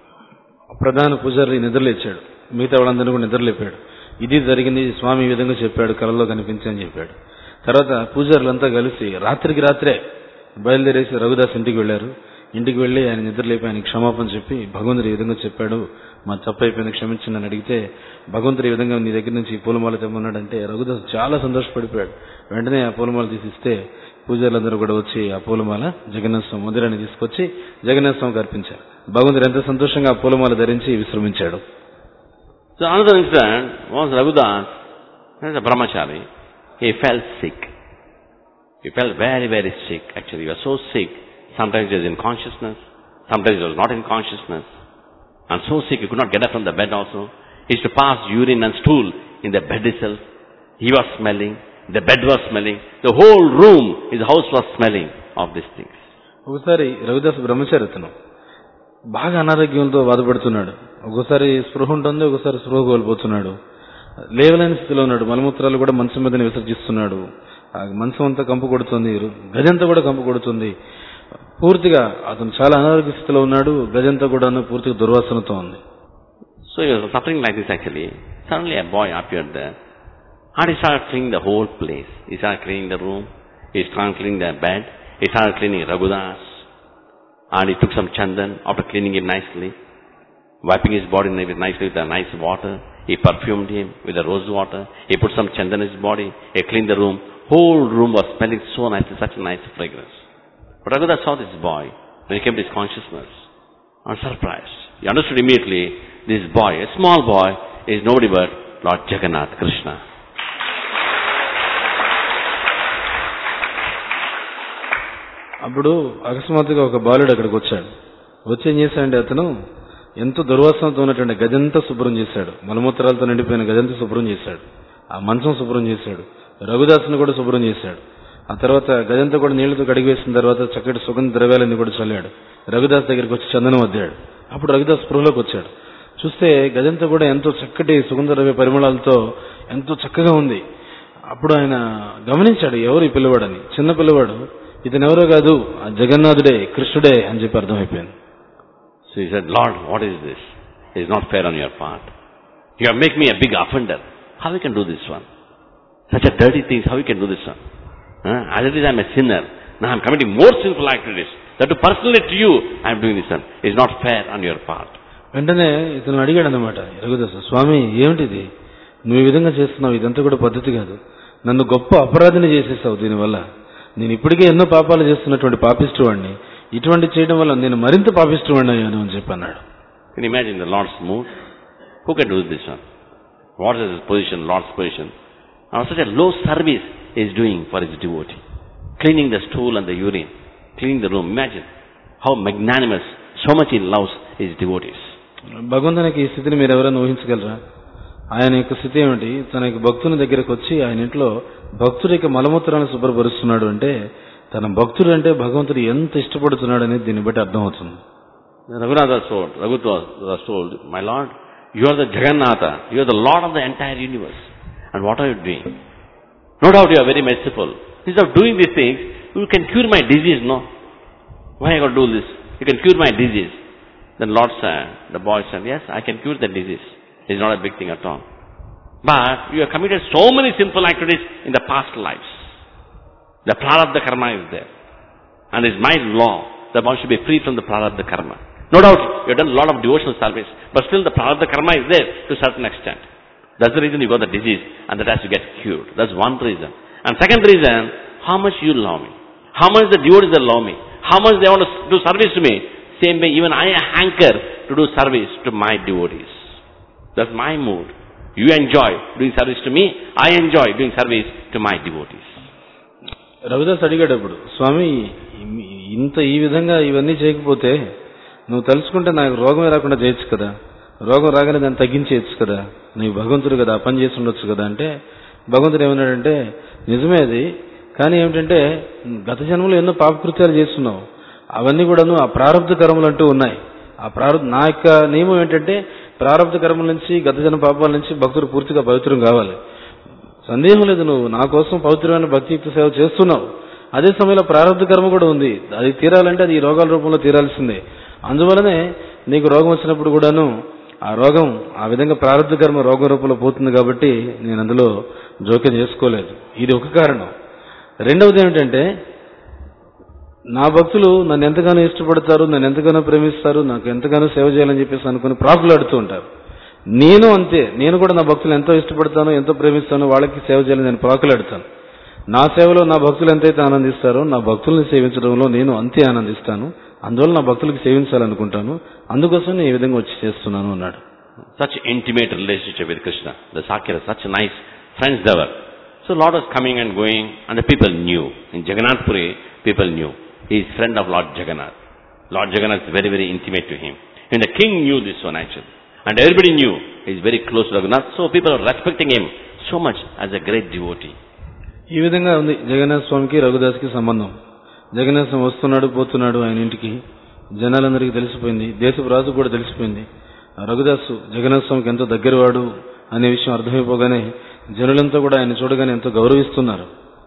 ప్రధాన పూజారి నిద్రలేచాడు. మిగతా వాళ్ళందరూ కూడా నిద్రలేపాడు. ఇది జరిగింది, స్వామి ఈ విధంగా చెప్పాడు, కలలో కనిపించని చెప్పాడు. తర్వాత పూజారులంతా కలిసి రాత్రికి రాత్రే బయలుదేరేసి రఘుదాస్ ఇంటికి వెళ్లారు. ఇంటికి వెళ్లి ఆయన నిద్రలేపి ఆయన క్షమాపణ చెప్పి, భగవంతుడు ఈ విధంగా చెప్పాడు, మా తప్పు అయిపోయింది క్షమించండి అని అడిగితే, భగవంతుడు ఈ విధంగా నీ దగ్గర నుంచి పూలమాల తెమ్మన్నాడంటే రఘుదాస్ చాలా సంతోషపడిపోయాడు. వెంటనే ఆ పూలమాల తీసిస్తే పూజారులందరూ కూడా వచ్చి ఆ పూలమాల జగన్నాథ స్వామి మందిరాన్ని తీసుకొచ్చి జగన్నాథ స్వామికి అర్పించారు. భగవంతుడు ఎంత సంతోషంగా ఆ పూలమాల ధరించి విశ్రమించాడు. So another incident was Raghudas, as a brahmachari, he fell sick. He felt very, very sick. Actually, he was so sick. Sometimes he was in consciousness, sometimes he was not in consciousness. And so sick, he could not get up from the bed also. He used to pass urine and stool in the bed itself. He was smelling, the bed was smelling, the whole room, his house was smelling of these things. ఒకసారి రఘుదాస్ బ్రహ్మచారి అతను బాగా అనారోగ్యంతో బాధపడుతున్నాడు. ఒకసారి స్పృహ ఉంటుంది, ఒకసారి స్పృహ కోల్పోతున్నాడు. లేవలేని స్థితిలో ఉన్నాడు. మలమూత్రాలు కూడా మంచం మీదనే విసర్జిస్తున్నాడు. ఆ మంచం అంతా కంపు కొడుతుంది, గదంతా కూడా కంపు కొడుతుంది. పూర్తిగా అతను చాలా అనారోగ్య స్థితిలో ఉన్నాడు. గదంతా కూడా పూర్తిగా దుర్వాసనతో ఉంది. So he was suffering like this actually. Suddenly a boy appeared there and he started cleaning the whole place. He started cleaning the room, he started cleaning the bed, he started cleaning Raghudas, and he took some chandan after cleaning him nicely, wiping his body nicely with a nice water. He perfumed him with the rose water. He put some chandan in his body. He cleaned the room. Whole room was smelling so nicely, such a nice fragrance. But Raghudas saw this boy when he came to his consciousness and surprised. He understood immediately this boy, a small boy, is nobody but Lord Jagannath, Krishna. అప్పుడు అకస్మాత్తుగా ఒక బాలుడు అక్కడికి వచ్చాడు. వచ్చి ఏం చేశాడంటే అతను ఎంతో దుర్వాసనతో ఉన్నటువంటి గదంతా శుభ్రం చేశాడు. మలమూత్రాలతో నిండిపోయిన గదంతా శుభ్రం చేశాడు. ఆ మంచం శుభ్రం చేశాడు. రఘుదాసును కూడా శుభ్రం చేశాడు. ఆ తర్వాత గదంతా కూడా నీళ్లతో కడిగి వేసిన తర్వాత చక్కటి సుగంధ ద్రవ్యాలన్నీ కూడా చల్లాడు. రఘుదాస్ దగ్గరికి వచ్చి చందనం వద్దాడు. అప్పుడు రఘుదాస్ స్పృహలోకి వచ్చాడు. చూస్తే గదంతా కూడా ఎంతో చక్కటి సుగంధ ద్రవ్య పరిమళాలతో ఎంతో చక్కగా ఉంది. అప్పుడు ఆయన గమనించాడు, ఎవరు ఈ పిల్లవాడని. చిన్న పిల్లవాడు, ఇతను ఎవరో కాదు, ఆ జగన్నాథుడే, కృష్ణుడే అని చెప్పి అర్థమైపోయింది. So he said, Lord, what is this? It is not fair on your part. You have made me a big offender. How you can do this one? Such a dirty thing, how you can do this one? As it is, I am a sinner. Now I am committing more sinful activities. That to personally to you, I am doing this one. It is not fair on your part. వెంటనే ఇతను అడిగాడు అన్నమాట, రఘుదాసు, స్వామి ఏమిటిది? నువ్వు ఈ విధంగా చేస్తున్నావు, ఇదంతా కూడా పద్ధతి కాదు. నన్ను గొప్ప అపరాధిని చేసేసావు దీనివల్ల. నేను ఇప్పటికే ఎన్నో పాపాలు చేస్తున్నటువంటి పాపిష్టివాడిని. ఇటువంటి చేయడం వల్ల నేను మరింత పాపిష్టివాడిని అయ్యాను అని చెప్పి అన్నాడు. Can you imagine the Lord's mood? Who can do this one? What is his position, Lord's position? Now such a low service he is doing for his devotee. Cleaning the stool and the urine, cleaning the room. Imagine how magnanimous, so much he loves his devotees. భగవంతునికి ఈ స్థితిని మీరు ఎవరైనా ఊహించగలరా? ఆయన యొక్క స్థితి ఏమిటి? తన యొక్క భక్తుని దగ్గరకు వచ్చి ఆయన ఇంట్లో భక్తుడి యొక్క మలమూత్రాన్ని శుభ్రపరుస్తున్నాడు అంటే తన భక్తుడు అంటే భగవంతుడు ఎంత ఇష్టపడుతున్నాడు అనేది దీన్ని బట్టి అర్థమవుతుంది. Raghunatha was told, my Lord, you are the Jagannatha, you are the Lord of the entire universe. And what are you doing? No doubt you are very merciful. Instead of doing these things, you can cure my disease, no? Why I got to do this? You can cure my disease. Then Lord said, the boy said, yes, I can cure that disease. It's not a big thing at all. But you have committed so many sinful activities in the past lives. The prarabdha karma is there. And it's my law that one should be free from the prarabdha karma. No doubt, you have done a lot of devotional service, but still the prarabdha karma is there to a certain extent. That's the reason you got the disease, and that has to get cured. That's one reason. And second reason, how much you love me. How much the devotees that love me. How much they want to do service to me. Same way, even I hanker to do service to my devotees. That's my mood. You enjoy doing service to me, I enjoy doing service to my devotees. Ravidas అడిగాడు అప్పుడు, స్వామి ఇంత ఈ విధంగా ఇవన్నీ చేయకపోతే నువ్వు తలుచుకుంటే నాకు రోగమే రాకుండా చేయొచ్చు కదా, రోగం రాగానే దాన్ని తగ్గించేయచ్చు కదా, నీవు భగవంతుడు కదా, పని చేసి ఉండొచ్చు కదా అంటే భగవంతుడు ఏమన్నాడంటే, నిజమే అది, కానీ ఏమిటంటే గత జన్మలో ఎన్నో పాపకృత్యాలు చేస్తున్నావు, అవన్నీ కూడాను ఆ ప్రారంభ కర్మలు అంటూ ఉన్నాయి. ఆ నా యొక్క నియమం ఏంటంటే ప్రారంభ కర్మల నుంచి గత జన్మ పాపాల నుంచి భక్తుడు పూర్తిగా పవిత్రం కావాలి. సందేహం లేదు, నువ్వు నా కోసం పవిత్రమైన భక్తియుక్త సేవ చేస్తున్నావు, అదే సమయంలో ప్రారంభ కర్మ కూడా ఉంది, అది తీరాలంటే అది ఈ రోగాల రూపంలో తీరాల్సిందే. అందువలనే నీకు రోగం వచ్చినప్పుడు కూడాను ఆ రోగం ఆ విధంగా ప్రారంభ కర్మ రోగం రూపంలో పోతుంది కాబట్టి నేను అందులో జోక్యం చేసుకోలేదు. ఇది ఒక కారణం. రెండవది ఏమిటంటే నా భక్తులు నన్ను ఎంతగానో ఇష్టపడతారు, నన్ను ఎంతగానో ప్రేమిస్తారు, నాకు ఎంతగానో సేవ చేయాలని చెప్పేసి అనుకుని ప్రాకులాడుతూ ఉంటారు. నేను అంతే, నేను కూడా నా భక్తులు ఎంతో ఇష్టపడతాను, ఎంతో ప్రేమిస్తాను, వాళ్ళకి సేవ చేయాలని నేను ప్రాకులాడుతాను. నా సేవలో నా భక్తులు ఎంతైతే ఆనందిస్తారో నా భక్తుల్ని సేవించడంలో నేను అంతే ఆనందిస్తాను. అందువల్ల నా భక్తులకు సేవించాలనుకుంటాను, అందుకోసం నేను ఈ విధంగా వచ్చి చేస్తున్నాను అన్నాడు. Such intimate relationship with Krishna. The Sakya, such nice friends they were. So Lord was coming and going, and the people knew. In Jagannath Puri, people knew. He is friend of Lord Jagannath. Lord Jagannath is very, very intimate to him. And the king knew this one actually. And everybody knew he is very close to Jagannath. So people are respecting him so much as a great devotee. ఈ విధంగా ఉంది జగన్నాథ స్వామికి రఘుదాస్కి సంబంధం. జగన్నాథ స్వామి వస్తున్నాడు పోతున్నాడు ఆయన ఇంటికి, జనాలందరికీ తెలిసిపోయింది, దేశపు రాజు కూడా తెలిసిపోయింది. రఘుదాసు జగన్నాథ స్వామికి ఎంతో దగ్గరవాడు అనే విషయం అర్థమైపోగానే జనులంతా కూడా ఆయన చూడగానే ఎంతో గౌరవిస్తున్నారు.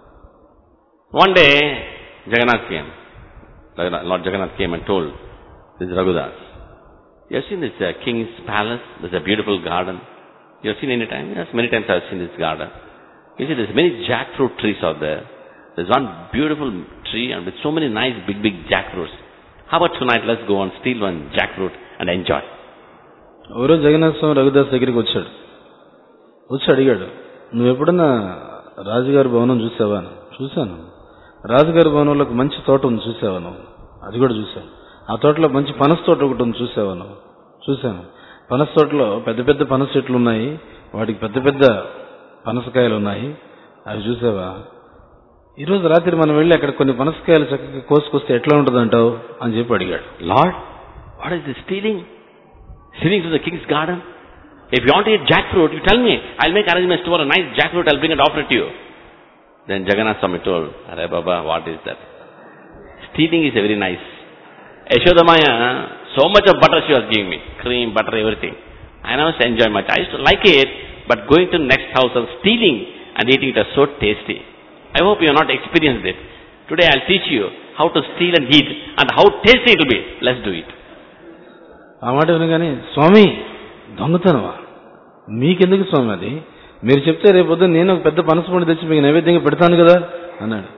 One day Jagannath came. Lord Jagannath came and told this Raghudas, you have seen this king's palace? There's a beautiful garden. You have seen any time? Yes, many times I have seen this garden. You see, there's many jackfruit trees out there. There's one beautiful tree and with so many nice big jackfruits. How about tonight, let's go and steal one jackfruit and enjoy. ఎవరో జగన్నాథ స్వామి రఘుదాస్ దగ్గరికి వచ్చాడు. వచ్చి అడిగాడు, నువ్వు ఎప్పుడన్నా రాజుగారి భవనం చూసావా? చూశాను. రాజుగారి భవనంలో ఒక మంచి తోట ఉంది చూసావా నువ్వు? అది కూడా చూశాను. ఆ తోటలో మంచి పనస తోట ఒకటి ఉంది చూసావా నువ్వు? చూశాను. పనస తోటలో పెద్ద పెద్ద పనస చెట్లు ఉన్నాయి, వాటికి పెద్ద పెద్ద పనసకాయలు ఉన్నాయి, అవి చూసావా? ఈరోజు రాత్రి మనం వెళ్ళి అక్కడ కొన్ని పనసకాయలు చక్కగా కోసుకొస్తే ఎట్లా ఉంటుంది అంటావు అని చెప్పి అడిగాడు. Lord, what is this stealing? Stealing to the king's garden? If you want to eat jackfruit, you tell me. I'll make arrangements tomorrow. Nice jackfruit, I'll bring it offer it to you. Then Jagannath Swami told, Arey Baba, what is that? Stealing is very nice. Yashodamaya, so much of butter she was giving me. Cream, butter, everything. I never enjoy much. I used to like it, but going to the next house and stealing and eating it was so tasty. I hope you have not experienced it. Today I'll teach you how to steal and eat and how tasty it will be. Let's do it. ఆ మాట వినగానే, స్వామి దొంగతనమా? మీకెందుకు స్వామి అది? మీరు చెప్తే రేపొద్దు నేను ఒక పెద్ద పనసపండు తెచ్చి మీకు నైవేద్యంగా పెడతాను కదా అన్నాడు.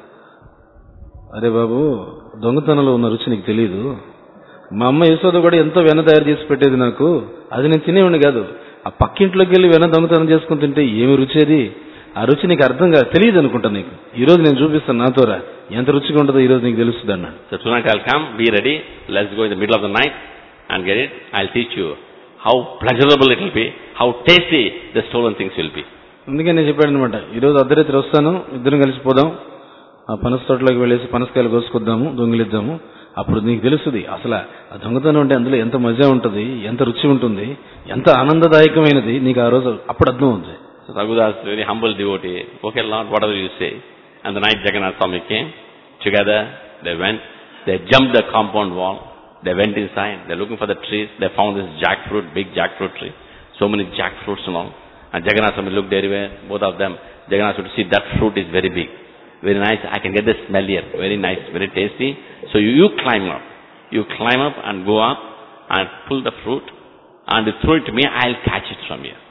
అరే బాబు, దొంగతనంలో ఉన్న రుచి నీకు తెలియదు. మా అమ్మ యశోద కూడా ఎంతో వెన్న తయారు చేసి పెట్టేది నాకు, అది నేను తినేవాడిని కాదు. ఆ పక్కింట్లోకి వెళ్ళి వెన్న దొంగతనం చేసుకుని తింటే ఏమి రుచి అది? ఆ రుచి నీకు అర్థం కాదు, తెలియదు అనుకుంటా నీకు. ఈ రోజు నేను చూపిస్తాను, నాతోరా, ఎంత రుచిగా ఉంటుందో ఈ రోజు నీకు తెలుస్తుంది అన్నాడు. So tonight I'll come, be ready, let's go in the middle of the night and get it. I'll teach you how pleasurable it will be, how tasty the stolen things will be. అందుకే నేను చెప్పాడు అనమాట, ఈరోజు అర్ధరాత్రి వస్తాను, ఇద్దరం కలిసిపోదాం, ఆ పనస తోటలోకి వెళ్ళేసి పనసకాయలు కోసుకొద్దాము, దొంగిలిద్దాము, అప్పుడు నీకు తెలుస్తుంది అసలు ఆ దొంగతనం అంటే అందులో ఎంత మజా ఉంటుంది, ఎంత రుచి ఉంటుంది, ఎంత ఆనందదాయకమైనది నీకు ఆ రోజు అప్పుడు అర్థం అవుతుంది. So Raghudas, very humble devotee, okay Lord, whatever you say. And the night Jagannath Swami came, together they went, they jumped the compound wall, they went inside, they're looking for the trees, they found this jackfruit, big jackfruit tree, so many jackfruits and all. And Jagannath Swami looked everywhere, both of them. Jagannath Swami see that fruit is very big, very nice, I can get the smell here, very nice, very tasty. So you climb up. You climb up and go up and pull the fruit and you throw it to me, I'll catch it from here.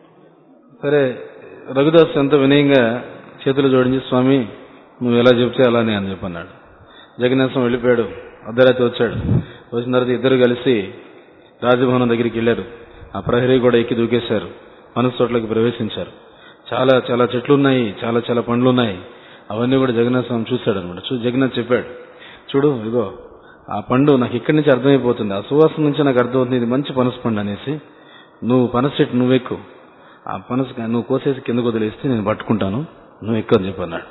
సరే రఘుదాస్ ఎంత వినయంగా చేతులు జోడించి స్వామి నువ్వు ఎలా చెప్తే అలానే అని చెప్పన్నాడు. జగన్నాథం వెళ్ళిపోయాడు. అర్ధరాత్రి వచ్చాడు. వచ్చిన తర్వాత ఇద్దరు కలిసి రాజభవనం దగ్గరికి వెళ్ళారు. ఆ ప్రహరీ కూడా ఎక్కి దూకేశారు. పనస తోటలోకి ప్రవేశించారు. చాలా చాలా చెట్లు ఉన్నాయి, చాలా చాలా పండ్లు ఉన్నాయి. అవన్నీ కూడా జగన్నాథ స్వామి చూశాడు అనమాట. జగన్నాథ్ చెప్పాడు, చూడు ఇగో ఆ పండు నాకు ఇక్కడి నుంచి అర్థమైపోతుంది, ఆ సువాసన నుంచి నాకు అర్థమవుతుంది ఇది మంచి పనస పండు అనేసి, నువ్వు పనస చెట్టు నువ్వు ఎక్కు, ఆ పనస నువ్వు కోసేసి కిందకు వదిలేస్తే నేను పట్టుకుంటాను, నువ్వు ఎక్కువ అని చెప్పన్నాడు.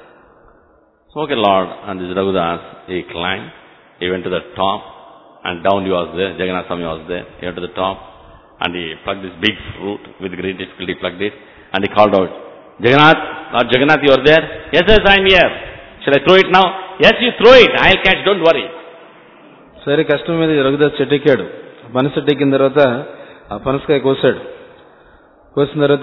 Okay Lord, and this Raghudas, he climbed, he went to the top and down he was there, Jagannath Swami was there, he went to the top and he plucked this big fruit with great difficulty, plucked it and he called out, Jagannath, Lord Jagannath, you are there? Yes, yes, I am here. Shall I throw it now? Yes, you throw it, I will catch, don't worry. సరే కష్టం మీద రఘుదాస్ చెట్టు ఎక్కాడు. పనస చెట్టు ఎక్కిన తర్వాత ఆ పనసకాయ కోసాడు. కోసిన తర్వాత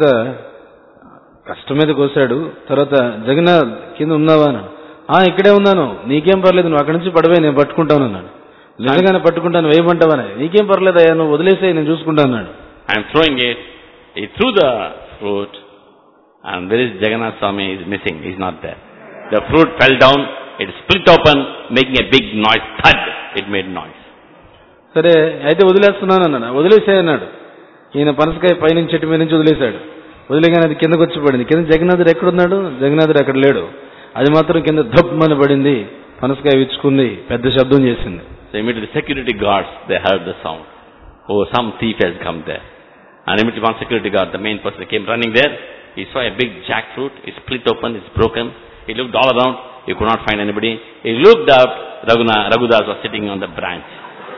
కష్టం మీద కోసాడు. తర్వాత జగన్నాథ్ కింద ఉన్నావా? ఇక్కడే ఉన్నాను, నీకేం పర్లేదు, నువ్వు అక్కడి నుంచి పడవే, నేను పట్టుకుంటాను అన్నాడు. నిజంగానే పట్టుకుంటాను, వేయమంటావా? నీకేం పర్లేదు అయ్యా, నువ్వు వదిలేసే, నేను చూసుకుంటాను అన్నాడు. I am throwing it. He threw the fruit and where is Jagannath Swami is missing, he is not there. The fruit fell down, it split open, making a big noise, thud, it made noise. సరే అయితే వదిలేస్తున్నాను అన్నాడు. వదిలేసాయి అన్నాడు. ఈయన పనసకాయ పైనుంచి చెట్టు మీద నుంచి వదిలేశాడు. వదిలేగానే అది కిందకు వచ్చి పడింది. కింద జగన్నాథుడు ఎక్కడున్నాడు? జగన్నాథుడు అక్కడ లేడు. అది మాత్రం కింద ధబ్బని పడింది, పనసకాయ విచ్చుకుంది, పెద్ద శబ్దం చేసింది. So immediately the security guards, they heard the sound. Oh, some thief has come there. And immediately one security guard, the main person, came running there. He saw a big jackfruit, it split open, it's broken. He looked all around, he could not find anybody. He looked up, Raghudas was sitting on the branch.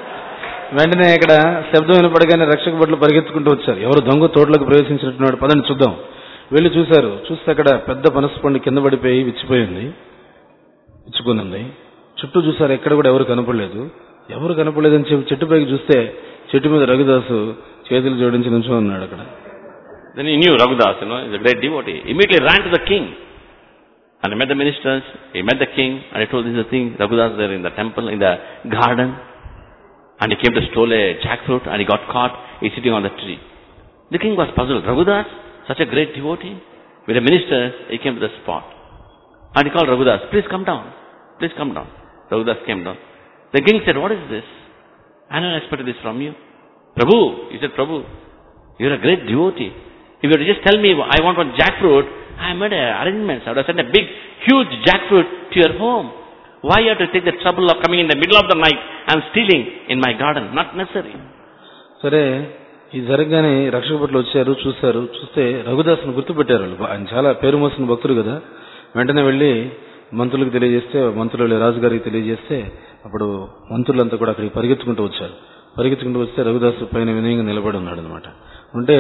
వెంటనే ఇక్కడ శబ్దం వినపడగానే రక్షక భటులు పరిగెత్తుకుంటూ వచ్చారు. ఎవరు దొంగ తోటలోకి ప్రవేశించినట్టున్నాడు, పదండి చూద్దాం. వెళ్ళి చూశారు. చూస్తే అక్కడ పెద్ద పనస పండు కింద పడిపోయి విచ్చుకునింది. చుట్టూ చూసారు, ఎక్కడ కూడా ఎవరు కనపడలేదు. ఎవరు కనపడలేదని చెప్పి చెట్టుపైకి చూస్తే చెట్టు మీద రఘుదాసు చేతులు జోడించి నుంచో ఉన్నాడు అక్కడ. Then he knew Raghudas, is a great devotee. Immediately ran to the king and he met the ministers, he met the king and he told this is the thing, Raghudas there in the temple, in the garden. And he came to stole a jackfruit and he got caught. He's sitting on the tree. The king was puzzled. Raghudas, such a great devotee. With the ministers, he came to the spot. And he called Raghudas, please come down. Please come down. Raghudas came down. The king said, what is this? I don't expect this from you. Prabhu, he said, Prabhu, you're a great devotee. If you were to just tell me, I want one jackfruit, I made arrangements. I would have sent a big, huge jackfruit to your home. Why you have to take the trouble of coming in the middle of the night and stealing in my garden? Not necessary. సరే ఇది జరగగానే రక్షక భటులు వచ్చారు, చూశారు. చూస్తే రఘుదాసును గుర్తుపెట్టారు. ఆయన చాలా పేరు మోసిన భక్తుడు కదా. వెంటనే వెళ్ళి మంత్రులకు తెలియజేస్తే, మంత్రులు రాజుగారికి తెలియజేస్తే, అప్పుడు మంత్రులంతా కూడా అక్కడికి పరిగెత్తుకుంటూ వచ్చారు. పరిగెత్తుకుంటూ వస్తే రఘుదాసు పైన వినయంగా నిలబడి ఉన్నాడు అనమాట. ఉంటే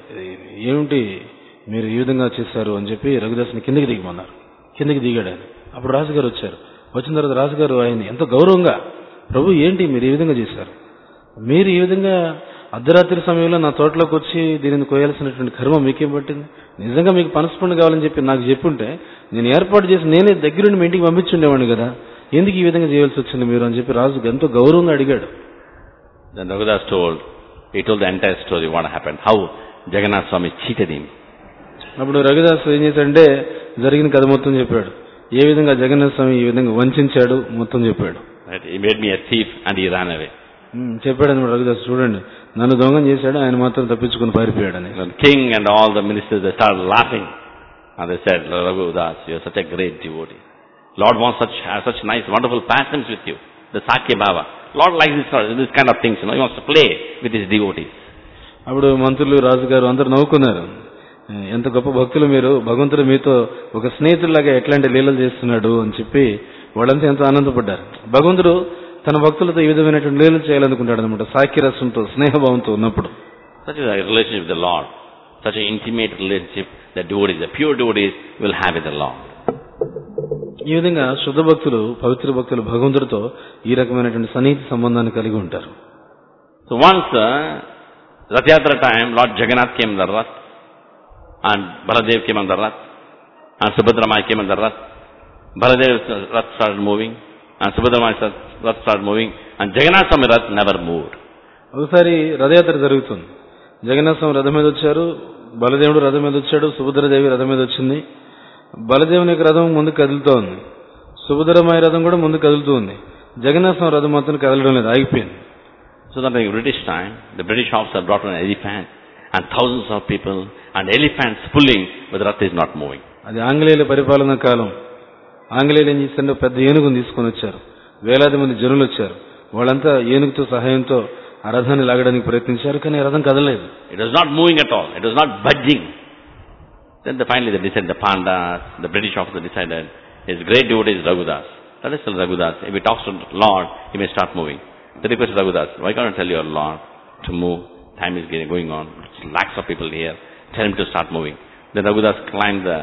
ఏమిటి మీరు ఈ విధంగా చేశారు అని చెప్పి రఘుదాసుని కిందకి దిగమన్నారు. కిందకి దిగాడు ఆయన. అప్పుడు రాజుగారు వచ్చారు. వచ్చిన తర్వాత రాజుగారు ఆయన ఎంతో గౌరవంగా, ప్రభు ఏంటి మీరు ఈ విధంగా చేశారు? మీరు ఈ విధంగా అర్ధరాత్రి సమయంలో నా తోటలోకి వచ్చి దీనిని కోయాల్సినటువంటి కర్మ మీకేం పట్టింది? నిజంగా మీకు పనస పండు కావాలని చెప్పి నాకు చెప్పుంటే నేను ఏర్పాటు చేసి నేనే దగ్గరుండి మీ ఇంటికి పంపించుండేవాడిని కదా, ఎందుకు ఈ విధంగా చేయాల్సి వచ్చింది మీరు అని చెప్పి రాజు ఎంతో గౌరవంగా అడిగాడు. Then Raghudas told the entire story, what happened, how Jagannath Swami cheated him. అప్పుడు రఘుదాస్ ఏం చేశాడంటే జరిగిన కథ మొత్తం చెప్పాడు. ఏ విధంగా జగన్నాథ స్వామి ఈ విధంగా వంచాడు మొత్తం చెప్పాడు. He made me a thief and he ran away. చెప్పాడు అనమాట రఘుదాస్, చూడండి నన్ను దొంగం చేశాడు, ఆయన మాత్రం తప్పించుకుని పారిపోయాడని. The king and all the ministers, they started laughing and they said, Raghudas, you are such a great devotee. Lord wants such nice, wonderful passions with you. The Sakya Baba. Lord likes this kind of things, He wants to play with his devotees. అప్పుడు మంత్రులు రాజుగారు అందరూ నవ్వుకున్నారు. ఎంత గొప్ప భక్తులు మీరు, భగవంతుడు మీతో ఒక స్నేహితుడిలాగా ఎట్లాంటి లీలలు చేస్తున్నాడు అని చెప్పి వాళ్ళంతా ఎంతో ఆనందపడ్డారు. భగవంతుడు తన భక్తులతో ఈ విధమైనటువంటి లీలలు చేయాలనుకుంటాడు అనమాట, సాఖ్యరసంతో, స్నేహభావంతో ఉన్నప్పుడు. Such is a relationship with the Lord. Such an intimate relationship that devotees, the pure devotees will have with the Lord. ఈ విధంగా శుద్ధ భక్తులు, పవిత్ర భక్తులు భగవంతుడితో ఈ రకమైనటువంటి సన్నిహిత సంబంధాన్ని కలిగి ఉంటారు. So once Rath Yatra time, Lord Jagannath came on the Rath, and Baladev came on the Rath, and Subhadra Maya came on the Rath. Baladev's Rath started moving, and Subhadra Maya's Rath started moving, and Jagannath Swami Rath never moved. ఒకసారి రథయాత్ర జరుగుతుంది. జగన్నాథ స్వామి రథం మీద వచ్చారు, బలదేవుడు రథం మీద వచ్చాడు, సుభద్రదేవి రథం మీద వచ్చింది. బలదేవుని యొక్క రథం ముందు కదులుతూ ఉంది, సుభద్రమాయ రథం కూడా ముందు కదులుతూ ఉంది. జగన్నాథ స్వామి రథం మాత్రం కదలడం లేదు, ఆగిపోయింది. So that in British time, the British officer brought an elephant and thousands of people and elephants pulling, but the Rath is not moving. అది ఆంగ్లేయుల పరిపాలన కాలం. ఆంగ్లేయులు ఏం చేశారంటే పెద్ద ఏనుగును తీసుకొని వచ్చారు, వేలాది మంది జనులు వచ్చారు. వాళ్ళంతా ఏనుగుతో సహాయంతో ఆ రథాన్ని లాగడానికి ప్రయత్నించారు, కానీ రథం కదలలేదు. It was not moving at all. It was not budging. Then finally they decided, the Pandas, the British officer decided, his great devotee is Raghudas. Let us tell Raghudas, if he talks to the Lord, he may start moving. They requested Raghudas, why can't you tell your Lord to move? Time is going on. Lakhs of people here. Tell him to start moving. Then Raghudas climbed the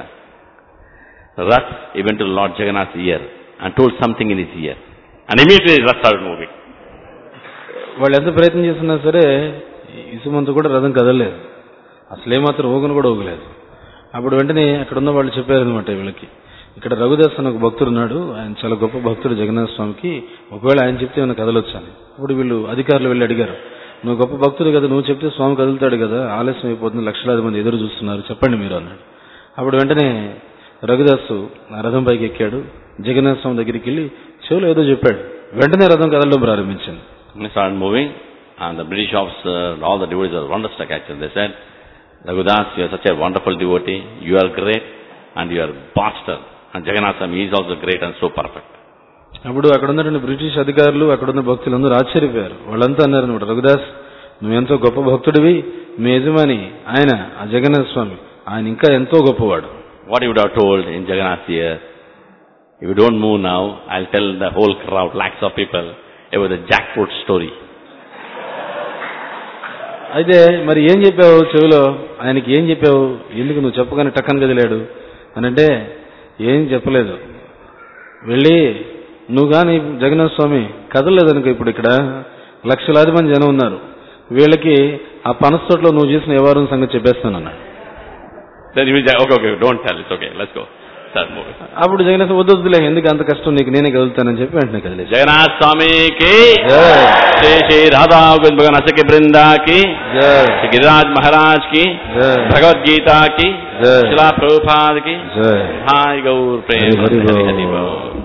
Rath. He went to Lord Jagannath's ear and told something in his ear. And immediately the Rath started moving. వాళ్ళు ఎంత ప్రయత్నం చేస్తున్నా సరే ఇసుమంతా కూడా రథం కదలలేదు, అసలేమాత్రం ఊగను కూడా ఊగలేదు. అప్పుడు వెంటనే అక్కడ ఉన్న వాళ్ళు చెప్పారనమాట వీళ్ళకి, ఇక్కడ రఘుదాస్ అని ఒక భక్తుడు ఉన్నాడు, ఆయన చాలా గొప్ప భక్తుడు జగన్నాథ స్వామికి, ఒకవేళ ఆయన చెప్తే ఏమైనా కదలొచ్చాను. అప్పుడు వీళ్ళు అధికారులు వెళ్ళి అడిగారు, నువ్వు గొప్ప భక్తుడు కదా, నువ్వు చెప్తే స్వామి కదులుతాడు కదా, ఆలస్యం అయిపోతుంది, లక్షలాది మంది ఎదురు చూస్తున్నారు, చెప్పండి మీరు అన్నాడు. అప్పుడు వెంటనే రఘుదాసు ఆ రథం పైకి ఎక్కాడు, జగన్నాథ స్వామి దగ్గరికి వెళ్ళి చెవులో ఏదో చెప్పాడు, వెంటనే రథం కదలడం ప్రారంభించింది. They started moving, and the British officer, all the devotees were wonderstruck actually. They said, Raghudas, you are such a wonderful devotee, you are great, and you are master. And Jagannath Swami is also great and so perfect. అప్పుడు అక్కడ ఉన్నటువంటి బ్రిటిష్ అధికారులు, అక్కడున్న భక్తులందరూ ఆశ్చర్యపోయారు. వాళ్ళంతా అన్నారు అనమాట, రఘుదాస్ నువ్వు ఎంతో గొప్ప భక్తుడివి, మీ యజమాని ఆయన ఆ జగన్నాథ స్వామి, ఆయన ఇంకా ఎంతో గొప్పవాడు. What you would have told in Jagannath's ear, if you don't move now, I'll tell the whole crowd, lakhs of people, about the jackfruit story. అయితే మరి ఏం చెప్పావు చెవిలో, ఆయనకి ఏం చెప్పావు, ఎందుకు నువ్వు చెప్పగానే టక్కన కదిలాడు అని అంటే, ఏం చెప్పలేదు. వెళ్ళి నువ్వు కానీ జగన్నాథ స్వామి కదలలేదనుకో, ఇప్పుడు ఇక్కడ లక్షలాది మంది జనం ఉన్నారు, వీళ్ళకి ఆ పనస తోటలో నువ్వు చేసిన వ్యవహారం సంగతి చెప్పేస్తాను అన్నాడు. Okay, don't tell, it's okay, let's go. అప్పుడు జగన్నాథ్ వద్దులే, ఎందుకు అంత కష్టం నీకు, నేనే కదులుతానని చెప్పి వెంటనే కదిలేదు. జగన్నాథ స్వామికి శ్రీ శ్రీ రాధా నసకి బృందాకి, శ్రీ గిరిరాజ్ మహారాజ్ కి, భగవద్గీత కి, శిలా ప్రభుపాద్ కి, హాయ్ గౌర్ ప్రేమ.